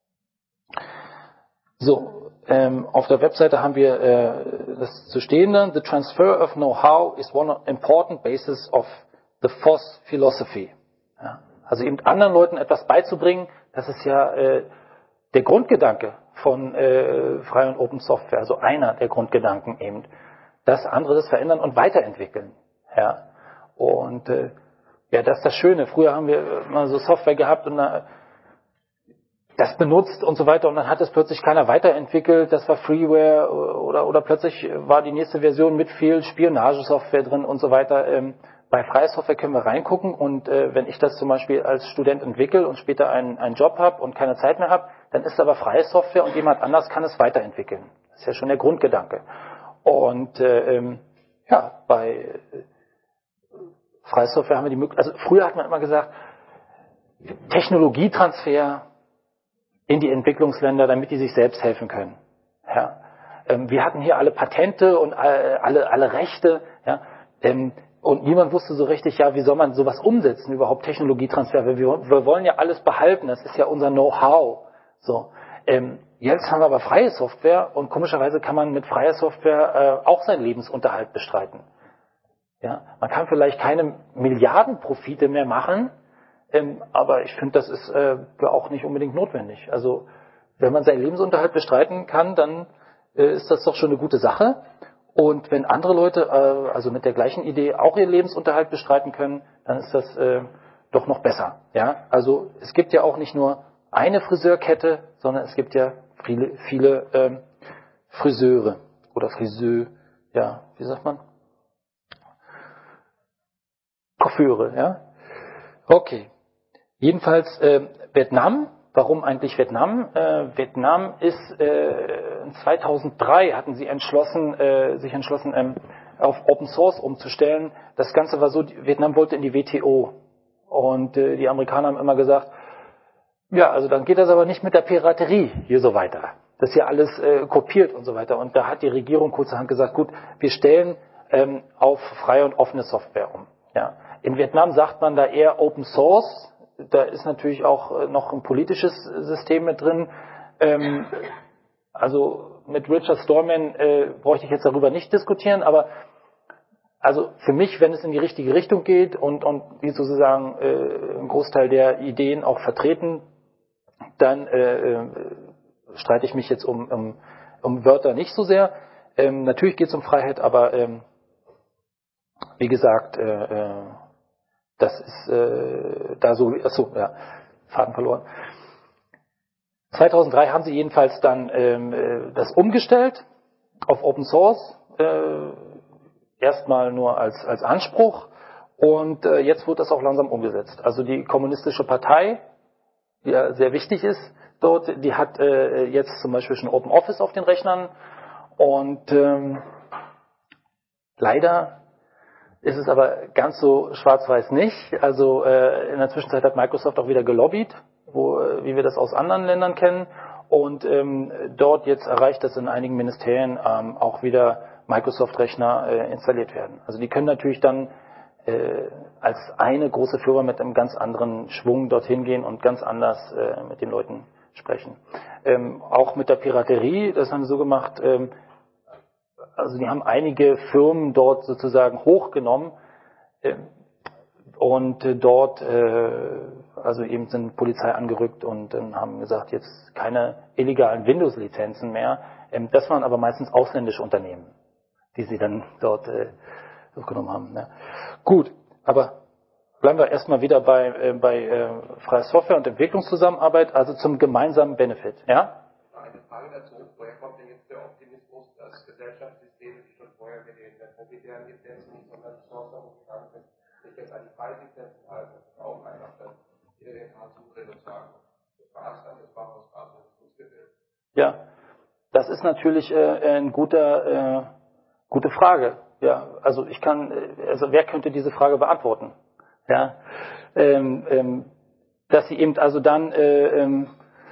So, ähm, auf der Webseite haben wir äh, das zu stehen dann. The transfer of know-how is one important basis of the F O S philosophy. Ja, also eben anderen Leuten etwas beizubringen, das ist ja äh, der Grundgedanke von äh, Frei- und Open Software, also einer der Grundgedanken eben, dass andere das verändern und weiterentwickeln. Ja. Und äh, ja, das ist das Schöne. Früher haben wir mal so Software gehabt und äh, das benutzt und so weiter und dann hat es plötzlich keiner weiterentwickelt. Das war Freeware oder oder plötzlich war die nächste Version mit viel Spionagesoftware drin und so weiter. Ähm, bei freier Software können wir reingucken und äh, wenn ich das zum Beispiel als Student entwickle und später einen, einen Job habe und keine Zeit mehr habe, dann ist aber freie Software und jemand anders kann es weiterentwickeln. Das ist ja schon der Grundgedanke. Und äh, ähm, ja, bei äh, freie Software haben wir die Möglichkeit, also früher hat man immer gesagt, Technologietransfer in die Entwicklungsländer, damit die sich selbst helfen können. Ja. Ähm, wir hatten hier alle Patente und alle, alle, alle Rechte, ja, ähm, und niemand wusste so richtig, ja, wie soll man sowas umsetzen, überhaupt Technologietransfer, wir, wir wollen ja alles behalten, das ist ja unser Know-how. So, ähm, jetzt haben wir aber freie Software und komischerweise kann man mit freier Software äh, auch seinen Lebensunterhalt bestreiten. Ja, man kann vielleicht keine Milliardenprofite mehr machen, ähm, aber ich finde, das ist äh, auch nicht unbedingt notwendig. Also wenn man seinen Lebensunterhalt bestreiten kann, dann äh, ist das doch schon eine gute Sache. Und wenn andere Leute äh, also mit der gleichen Idee auch ihren Lebensunterhalt bestreiten können, dann ist das äh, doch noch besser. Ja, also es gibt ja auch nicht nur eine Friseurkette, sondern es gibt ja viele, viele ähm, Friseure oder Friseur, ja, wie sagt man? Coiffeure, ja. Okay. Jedenfalls äh, Vietnam. Warum eigentlich Vietnam? Äh, Vietnam ist äh, zweitausenddrei hatten sie entschlossen, äh, sich entschlossen, ähm, auf Open Source umzustellen. Das Ganze war so, Vietnam wollte in die W T O und äh, die Amerikaner haben immer gesagt, ja, also dann geht das aber nicht mit der Piraterie hier so weiter. Das ist ja alles äh, kopiert und so weiter. Und da hat die Regierung kurzerhand gesagt, gut, wir stellen ähm, auf freie und offene Software um. Ja. In Vietnam sagt man da eher Open Source. Da ist natürlich auch noch ein politisches System mit drin. Ähm, also mit Richard Stallman äh, bräuchte ich jetzt darüber nicht diskutieren, aber also für mich, wenn es in die richtige Richtung geht und, und die sozusagen äh, einen Großteil der Ideen auch vertreten, dann äh, äh, streite ich mich jetzt um, um, um Wörter nicht so sehr. Ähm, natürlich geht es um Freiheit, aber ähm, wie gesagt, äh, äh, das ist äh, da so, achso, ja, Faden verloren. zweitausenddrei haben sie jedenfalls dann ähm, das umgestellt auf Open Source, äh, erstmal nur als, als Anspruch und äh, jetzt wird das auch langsam umgesetzt. Also die Kommunistische Partei, die ja sehr wichtig ist dort, die hat äh, jetzt zum Beispiel schon Open Office auf den Rechnern und ähm, leider ist es aber ganz so schwarz-weiß nicht. Also äh, in der Zwischenzeit hat Microsoft auch wieder gelobbyt, wo, äh, wie wir das aus anderen Ländern kennen. Und ähm, dort jetzt erreicht, dass in einigen Ministerien ähm, auch wieder Microsoft-Rechner äh, installiert werden. Also die können natürlich dann äh, als eine große Firma mit einem ganz anderen Schwung dorthin gehen und ganz anders äh, mit den Leuten sprechen. Ähm, auch mit der Piraterie, das haben sie so gemacht, ähm, also die haben einige Firmen dort sozusagen hochgenommen äh, und äh, dort äh, also eben sind Polizei angerückt und äh, haben gesagt, jetzt keine illegalen Windows-Lizenzen mehr. Ähm, das waren aber meistens ausländische Unternehmen, die sie dann dort äh, hochgenommen haben. Ne? Gut, aber bleiben wir erstmal wieder bei, äh, bei äh, freier Software und Entwicklungszusammenarbeit, also zum gemeinsamen Benefit. Ja? Eine Frage dazu, woher kommt denn jetzt der Optimismus, dass Gesellschaftssysteme, die schon vorher mit den proprietären Lizenzen nicht sonderlich chance umgegangen sind, sich jetzt an die freien Lizenzen halten? Das ist auch einfach das mal zudrehen und sagen, das war's dann, das war was war's, das funktioniert. Ja, das ist natürlich äh, ein guter, äh, gute Frage. Ja, also ich kann, äh, also wer könnte diese Frage beantworten? Ja, ähm, ähm, dass sie eben also dann, äh, ähm,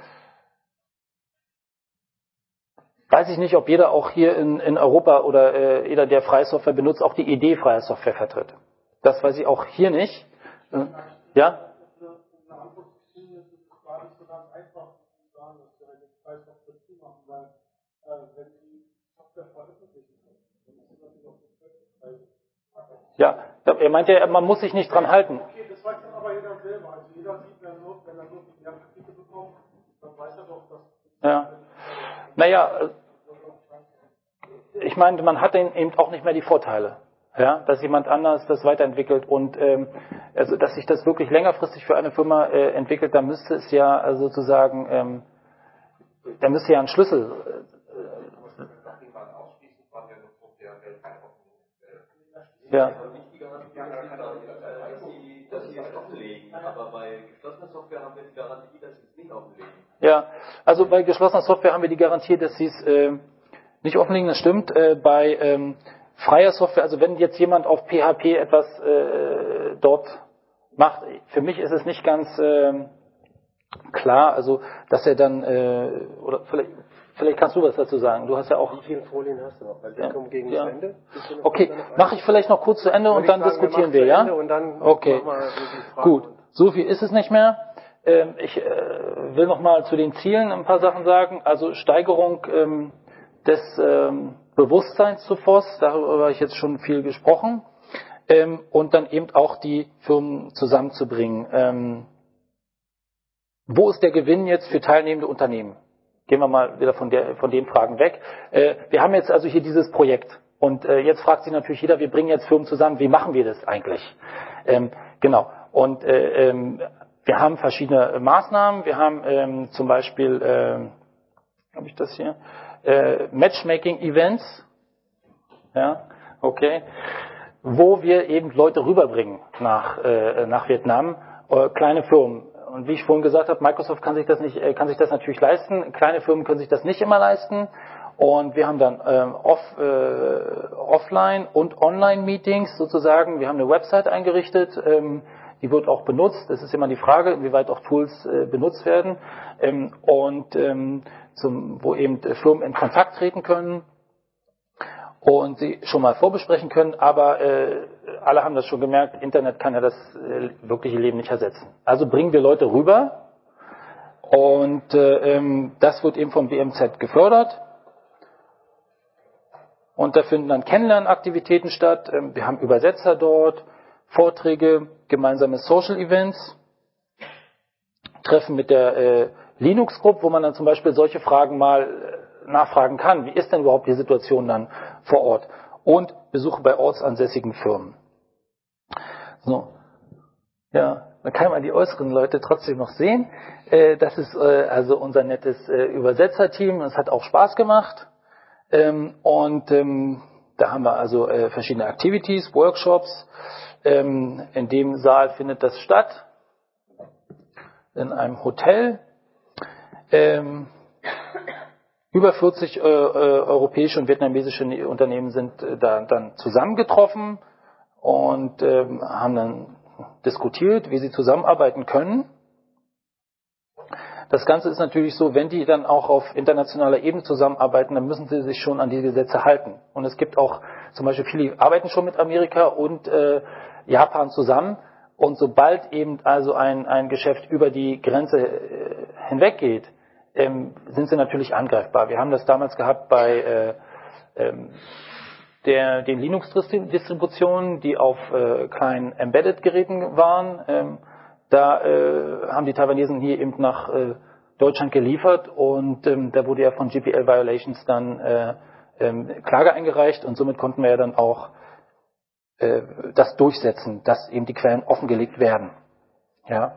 weiß ich nicht, ob jeder auch hier in, in Europa oder äh, jeder, der freie Software benutzt, auch die Idee freier Software vertritt. Das weiß ich auch hier nicht. Äh, ja? Ja, er meint ja, man muss sich nicht dran halten. Okay, das weiß dann aber jeder selber. Also jeder sieht, wenn er nur, wenn er nur die Artikel bekommt, dann weiß er doch, dass... Ja. Naja, ich meine, man hat eben auch nicht mehr die Vorteile. Ja, dass jemand anders das weiterentwickelt und ähm, also dass sich das wirklich längerfristig für eine Firma äh, entwickelt, da müsste es ja äh, sozusagen, ähm, da müsste ja ein Schlüssel. Äh, ja. Dass sie es offenlegen, aber bei geschlossener Software haben wir die Garantie, dass sie es nicht offenlegen. Ja, also bei geschlossener Software haben wir die Garantie, dass sie es äh, nicht offenlegen, das stimmt. Äh, bei ähm, freier Software, also wenn jetzt jemand auf P H P etwas äh, dort macht, für mich ist es nicht ganz äh, klar, also dass er dann, äh, oder vielleicht, vielleicht kannst du was dazu sagen, du hast ja auch... Wie viele Folien hast du noch? Weil wir Ja, kommen gegen ja. das Ende. Okay, mache ich vielleicht noch kurz zu Ende und dann sagen, diskutieren wir wir, ja? Und dann okay, machen wir die Fragen gut, so viel ist es nicht mehr. Ähm, ich äh, will noch mal zu den Zielen ein paar Sachen sagen, also Steigerung ähm, des ähm, Bewusstseins zu F O S, darüber habe ich jetzt schon viel gesprochen, ähm, und dann eben auch die Firmen zusammenzubringen. Ähm, wo ist der Gewinn jetzt für teilnehmende Unternehmen? Gehen wir mal wieder von, der, von den Fragen weg. Äh, wir haben jetzt also hier dieses Projekt und äh, jetzt fragt sich natürlich jeder, wir bringen jetzt Firmen zusammen, wie machen wir das eigentlich? Ähm, genau, und äh, ähm, wir haben verschiedene Maßnahmen, wir haben ähm, zum Beispiel, äh, habe ich das hier, äh, Matchmaking-Events, ja, okay, wo wir eben Leute rüberbringen nach, äh, nach Vietnam, äh, kleine Firmen. Und wie ich vorhin gesagt habe, Microsoft kann sich das nicht, äh, kann sich das natürlich leisten, kleine Firmen können sich das nicht immer leisten. Und wir haben dann ähm, off, äh, Offline- und Online-Meetings sozusagen. Wir haben eine Website eingerichtet, ähm, die wird auch benutzt. Es ist immer die Frage, inwieweit auch Tools äh, benutzt werden. Ähm, und ähm, zum, wo eben Firmen in Kontakt treten können und sie schon mal vorbesprechen können, aber äh, alle haben das schon gemerkt, Internet kann ja das äh, wirkliche Leben nicht ersetzen. Also bringen wir Leute rüber und äh, ähm, das wird eben vom B M Z gefördert und da finden dann Kennenlernaktivitäten statt. Ähm, wir haben Übersetzer dort, Vorträge, gemeinsame Social Events, Treffen mit der äh, Linux-Gruppe, wo man dann zum Beispiel solche Fragen mal äh, nachfragen kann. Wie ist denn überhaupt die Situation dann vor Ort? Und Besuche bei ortsansässigen Firmen. So. Ja, man kann mal die äußeren Leute trotzdem noch sehen. Äh, das ist äh, also unser nettes äh, Übersetzerteam. Es hat auch Spaß gemacht. Ähm, und ähm, da haben wir also äh, verschiedene Activities, Workshops. Ähm, in dem Saal findet das statt. In einem Hotel. Ähm, über vierzig äh, äh, europäische und vietnamesische Unternehmen sind äh, da dann zusammengetroffen und ähm, haben dann diskutiert, wie sie zusammenarbeiten können. Das Ganze ist natürlich so, wenn die dann auch auf internationaler Ebene zusammenarbeiten, dann müssen sie sich schon an die Gesetze halten. Und es gibt auch zum Beispiel viele, die arbeiten schon mit Amerika und äh, Japan zusammen. Und sobald eben also ein, ein Geschäft über die Grenze äh, hinweggeht, ähm, sind sie natürlich angreifbar. Wir haben das damals gehabt bei äh, ähm, der, den Linux-Distributionen, die auf äh, kleinen Embedded-Geräten waren. Ähm, da äh, haben die Taiwanesen hier eben nach äh, Deutschland geliefert und ähm, da wurde ja von G P L-Violations dann äh, ähm, Klage eingereicht und somit konnten wir ja dann auch das durchsetzen, dass eben die Quellen offengelegt werden. Ja.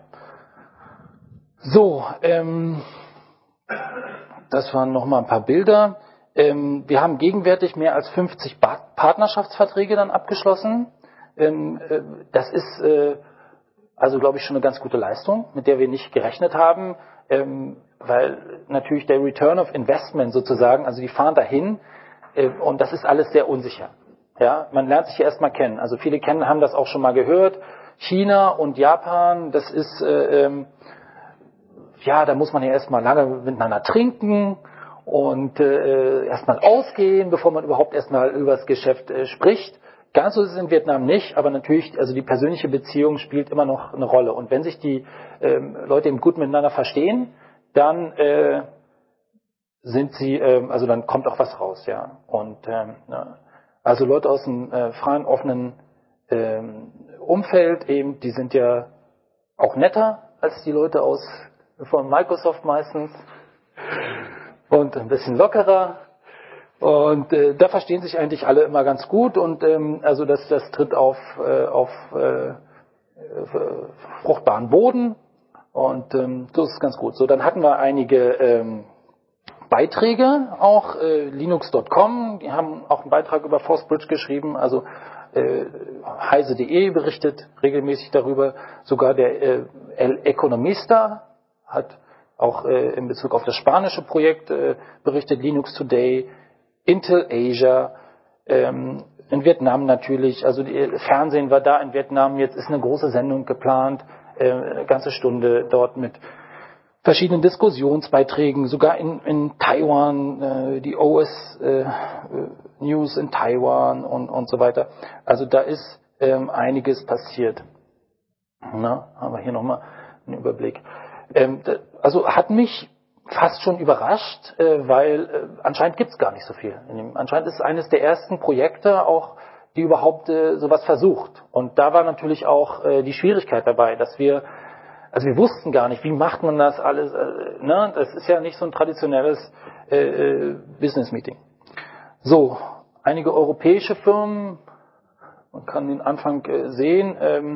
So, ähm, das waren noch mal ein paar Bilder. Ähm, wir haben gegenwärtig mehr als fünfzig Partnerschaftsverträge dann abgeschlossen. Ähm, äh, das ist äh, Also glaube ich schon eine ganz gute Leistung, mit der wir nicht gerechnet haben, ähm, weil natürlich der Return of Investment sozusagen, also die fahren dahin äh, und das ist alles sehr unsicher. Ja, man lernt sich erstmal kennen. Also viele kennen, haben das auch schon mal gehört. China und Japan, das ist, äh, ähm, ja, da muss man ja erstmal lange miteinander trinken und äh, erstmal ausgehen, bevor man überhaupt erstmal über das Geschäft äh, spricht. Ganz so ist es in Vietnam nicht, aber natürlich, also die persönliche Beziehung spielt immer noch eine Rolle. Und wenn sich die ähm, Leute eben gut miteinander verstehen, dann äh, sind sie, äh, also dann kommt auch was raus, ja. Und ähm, ja. Also Leute aus dem äh, freien, offenen ähm, Umfeld eben, die sind ja auch netter als die Leute aus von Microsoft meistens und ein bisschen lockerer. Und äh, da verstehen sich eigentlich alle immer ganz gut und ähm, also das, das tritt auf, äh, auf äh, fruchtbaren Boden und ähm, so ist es ganz gut. So, dann hatten wir einige ähm, Beiträge auch, äh, Linux Punkt com, die haben auch einen Beitrag über ForceBridge geschrieben, also äh, heise Punkt de berichtet regelmäßig darüber, sogar der äh, El Economista hat auch äh, in Bezug auf das spanische Projekt äh, berichtet, Linux Today, Intel Asia, ähm, in Vietnam natürlich, also die Fernsehen war da in Vietnam, jetzt ist eine große Sendung geplant, äh, eine ganze Stunde dort mit verschiedenen Diskussionsbeiträgen, sogar in, in Taiwan, äh, die O S äh, News in Taiwan und, und so weiter. Also da ist ähm, einiges passiert. Na, haben wir hier nochmal einen Überblick. Ähm, da, also hat mich fast schon überrascht, äh, weil äh, anscheinend gibt's gar nicht so viel. In dem, anscheinend ist es eines der ersten Projekte auch, die überhaupt äh, sowas versucht. Und da war natürlich auch äh, die Schwierigkeit dabei, dass wir, also wir wussten gar nicht, wie macht man das alles, äh, ne? Das ist ja nicht so ein traditionelles äh, äh, Business-Meeting. So, einige europäische Firmen, man kann den Anfang äh, sehen, ähm,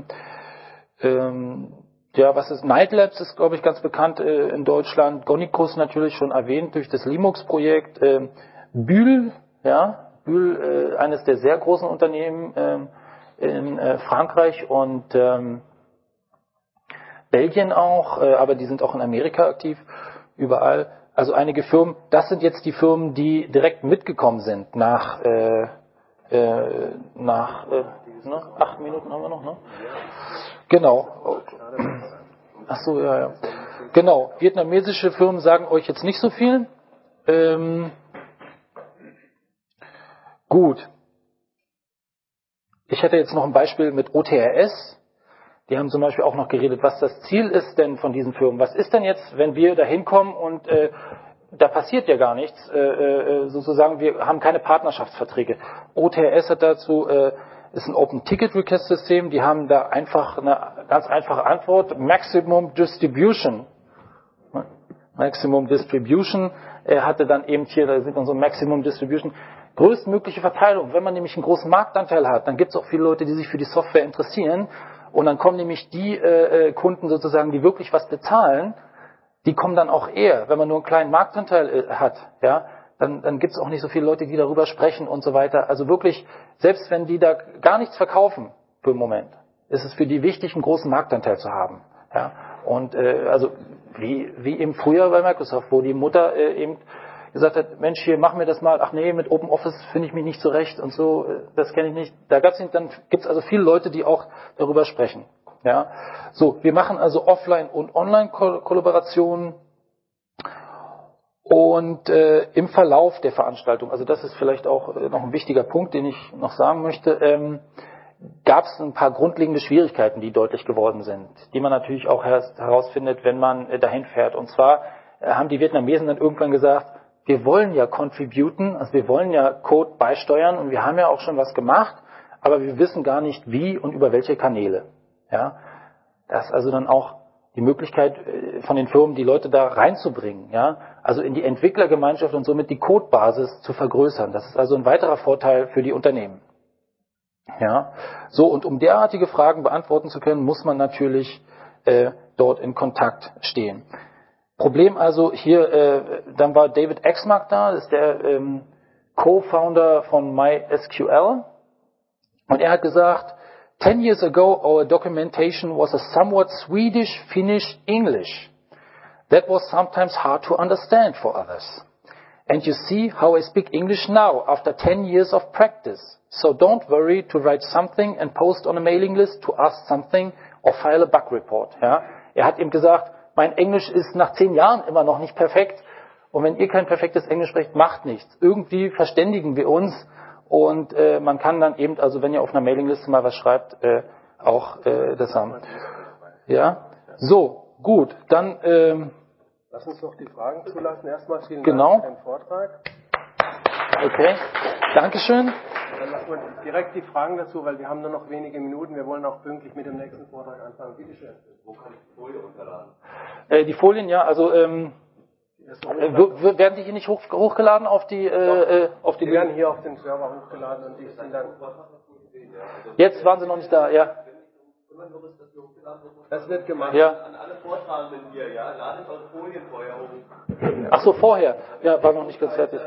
ähm, ja, was ist, Night Labs ist, glaube ich, ganz bekannt äh, in Deutschland. Gonicus natürlich schon erwähnt durch das Linux-Projekt. Ähm, Bühl, ja, Bühl, äh, eines der sehr großen Unternehmen ähm, in äh, Frankreich und ähm, Belgien auch, äh, aber die sind auch in Amerika aktiv, überall. Also einige Firmen, das sind jetzt die Firmen, die direkt mitgekommen sind nach, äh, äh, nach äh, ne? acht Minuten haben wir noch, ne? Genau. Ach so, ja, ja. Genau. Vietnamesische Firmen sagen euch jetzt nicht so viel. Ähm, gut. Ich hätte jetzt noch ein Beispiel mit O T R S. Die haben zum Beispiel auch noch geredet, was das Ziel ist denn von diesen Firmen. Was ist denn jetzt, wenn wir da hinkommen und äh, da passiert ja gar nichts, äh, äh, sozusagen, wir haben keine Partnerschaftsverträge. O T R S hat dazu, äh, ist ein Open Ticket Request System, die haben da einfach eine ganz einfache Antwort, Maximum Distribution. Maximum Distribution, er hatte dann eben hier, da sieht man so Maximum Distribution, größtmögliche Verteilung. Wenn man nämlich einen großen Marktanteil hat, dann gibt es auch viele Leute, die sich für die Software interessieren und dann kommen nämlich die äh, Kunden sozusagen, die wirklich was bezahlen, die kommen dann auch eher. Wenn man nur einen kleinen Marktanteil äh, hat, ja, dann, dann gibt es auch nicht so viele Leute, die darüber sprechen und so weiter. Also wirklich, selbst wenn die da gar nichts verkaufen für den Moment, ist es für die wichtig, einen großen Marktanteil zu haben. Ja. Und äh, also wie, wie eben früher bei Microsoft, wo die Mutter äh, eben gesagt hat, Mensch, hier, mach mir das mal, ach nee, mit Open Office finde ich mich nicht zurecht und so, äh, das kenne ich nicht. Da gab's nicht, dann gibt es also viele Leute, die auch darüber sprechen. Ja. So, wir machen also Offline- und Online-Kollaborationen. Und äh, im Verlauf der Veranstaltung, also das ist vielleicht auch äh, noch ein wichtiger Punkt, den ich noch sagen möchte, ähm, gab es ein paar grundlegende Schwierigkeiten, die deutlich geworden sind, die man natürlich auch erst herausfindet, wenn man äh, dahin fährt. Und zwar äh, haben die Vietnamesen dann irgendwann gesagt, wir wollen ja contributen, also wir wollen ja Code beisteuern und wir haben ja auch schon was gemacht, aber wir wissen gar nicht wie und über welche Kanäle. Ja, das ist also dann auch die Möglichkeit von den Firmen, die Leute da reinzubringen, ja, also in die Entwicklergemeinschaft und somit die Codebasis zu vergrößern. Das ist also ein weiterer Vorteil für die Unternehmen. Ja, so, und um derartige Fragen beantworten zu können, muss man natürlich äh, dort in Kontakt stehen. Problem also hier, äh, dann war David Exmark da, das ist der ähm, Co-Founder von MySQL, und er hat gesagt, Ten years ago, our documentation was a somewhat Swedish-Finnish English. That was sometimes hard to understand for others. And you see how I speak English now, after ten years of practice. So don't worry to write something and post on a mailing list to ask something or file a bug report. Ja? Er hat ihm gesagt, mein Englisch ist nach zehn Jahren immer noch nicht perfekt. Und wenn ihr kein perfektes Englisch sprecht, macht nichts. Irgendwie verständigen wir uns. Und äh, man kann dann eben, also wenn ihr auf einer Mailingliste mal was schreibt, äh, auch äh, das haben. Ja, so, gut, dann... Ähm, Lass uns noch die Fragen zulassen. Erstmal vielen genau. Dank für den Vortrag. Okay, Dankeschön. Dann lassen wir direkt die Fragen dazu, weil wir haben nur noch wenige Minuten. Wir wollen auch pünktlich mit dem nächsten Vortrag anfangen. Bitte schön. Wo kann ich die Folie runterladen? Äh, die Folien, ja, also ähm, äh, w- werden die hier nicht hoch, hochgeladen auf die... Äh, äh, auf die Die werden hier auf den Server hochgeladen und die sind dann... Jetzt waren sie noch nicht da, ja. Das wird gemacht. Ja. An alle Vortragenden hier, ja, ladet eure Folien vorher hoch. Ach so, vorher. Ja, war noch nicht ganz fertig.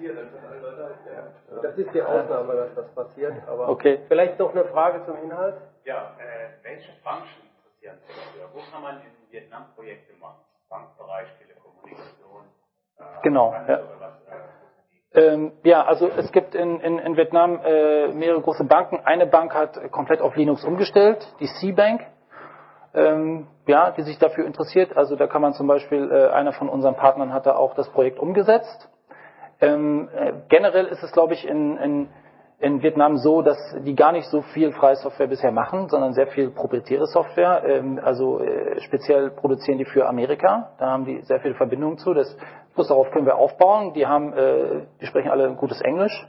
Das ist die Ausnahme, dass das passiert. Aber Okay. vielleicht noch eine Frage zum Inhalt. Ja, äh, welche Branchen interessieren Sie dafür? Wo kann man in Vietnam Projekte machen? Bankbereich, Telekommunikation, äh, Genau, Handel ja. oder was? Äh, Ähm, ja, also es gibt in, in, in Vietnam äh, mehrere große Banken. Eine Bank hat komplett auf Linux umgestellt, die C-Bank, ähm, ja, die sich dafür interessiert. Also da kann man zum Beispiel, äh, einer von unseren Partnern hat da auch das Projekt umgesetzt. Ähm, äh, generell ist es, glaube ich, in, in, in Vietnam so, dass die gar nicht so viel freie Software bisher machen, sondern sehr viel proprietäre Software. Ähm, also äh, speziell produzieren die für Amerika. Da haben die sehr viele Verbindungen zu. Das, bloß darauf können wir aufbauen. Die haben, äh, die sprechen alle gutes Englisch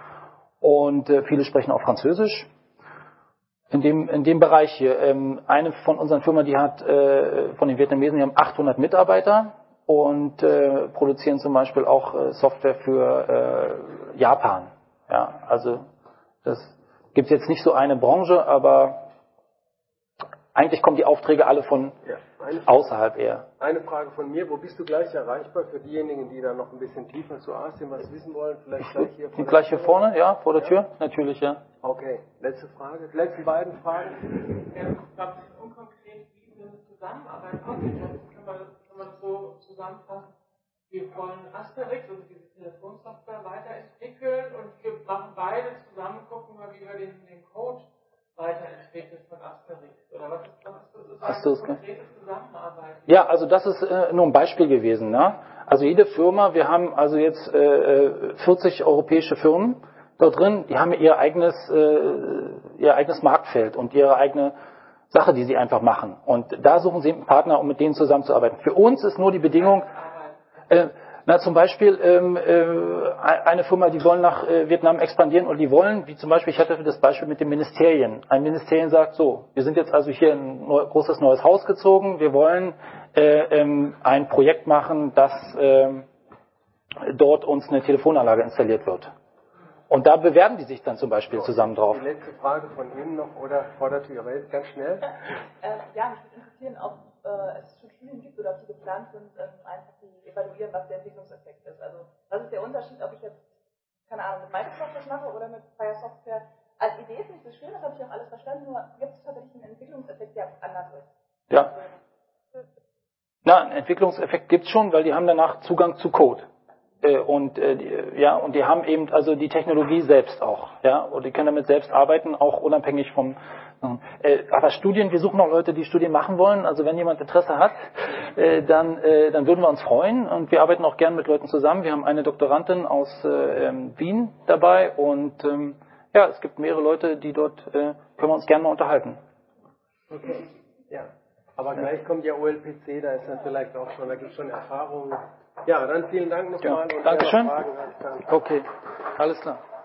und äh, viele sprechen auch Französisch. In dem, in dem Bereich hier, ähm, eine von unseren Firmen, die hat, äh, von den Vietnamesen, die haben achthundert Mitarbeiter und äh, produzieren zum Beispiel auch äh, Software für äh, Japan. Ja, also das gibt jetzt nicht so eine Branche, aber eigentlich kommen die Aufträge alle von Ja, eine, außerhalb eher. eine Frage von mir. Wo bist du gleich erreichbar für diejenigen, die da noch ein bisschen tiefer zu Asien was wissen wollen? Vielleicht gleich hier Die vor gleich hier der vorne, ja, vor der Tür? Natürlich, ja. Okay, letzte Frage. Die letzten beiden Fragen. Ja, ganz unkonkret, wie diese Zusammenarbeit aussieht. Kann man, kann man so zusammenfassen? Wir wollen Asterix, also diese Telefonsoftware, weiterentwickeln und wir machen beide zusammen, gucken mal, wie wir den, den Code weiterentwickeln von Asterix. Oder was ist, was ist sozusagen Ach so, eine ist konkrete Zusammenarbeit? Ja, also das ist äh, nur ein Beispiel gewesen. Ne? Also jede Firma, wir haben also jetzt äh, vierzig europäische Firmen dort drin, die haben ihr eigenes, äh, ihr eigenes Marktfeld und ihre eigene Sache, die sie einfach machen. Und da suchen sie einen Partner, um mit denen zusammenzuarbeiten. Für uns ist nur die Bedingung, äh, na zum Beispiel ähm, äh, eine Firma, die wollen nach äh, Vietnam expandieren und die wollen, wie zum Beispiel, ich hatte das Beispiel mit den Ministerien. Ein Ministerien sagt so, wir sind jetzt also hier in ein neu, großes neues Haus gezogen, wir wollen äh, ähm, ein Projekt machen, dass äh, dort uns eine Telefonanlage installiert wird. Und da bewerben die sich dann zum Beispiel zusammen drauf. Die letzte Frage von Ihnen noch oder fordert ihr Welt ganz schnell? Äh, ja, mich würde interessieren, ob äh, es schon Studien gibt oder ob die geplant sind, ähm, einfach die evaluieren, was der Entwicklungseffekt ist. Also was ist der Unterschied, ob ich jetzt, keine Ahnung, mit Microsoft das mache oder mit Fire Software? Als Idee ist nicht so schön, das habe ich auch alles verstanden, nur gibt es tatsächlich einen Entwicklungseffekt, der anders ist. Ja. Na, einen Entwicklungseffekt gibt's schon, weil die haben danach Zugang zu Code. Äh, und äh, die, ja, und die haben eben also die Technologie selbst auch, ja, und die können damit selbst arbeiten, auch unabhängig vom. Äh, aber Studien, wir suchen auch Leute, die Studien machen wollen. Also wenn jemand Interesse hat, äh, dann, äh, dann würden wir uns freuen. Und wir arbeiten auch gern mit Leuten zusammen. Wir haben eine Doktorandin aus äh, ähm, Wien dabei und ähm, ja, es gibt mehrere Leute, die dort äh, können wir uns gerne mal unterhalten. Okay, ja. Aber gleich kommt ja O L P C, da ist dann vielleicht auch schon, da gibt es schon Erfahrungen. Ja, dann vielen Dank nochmal. Ja, und Dankeschön. wer noch Fragen hat, kann Okay, alles klar.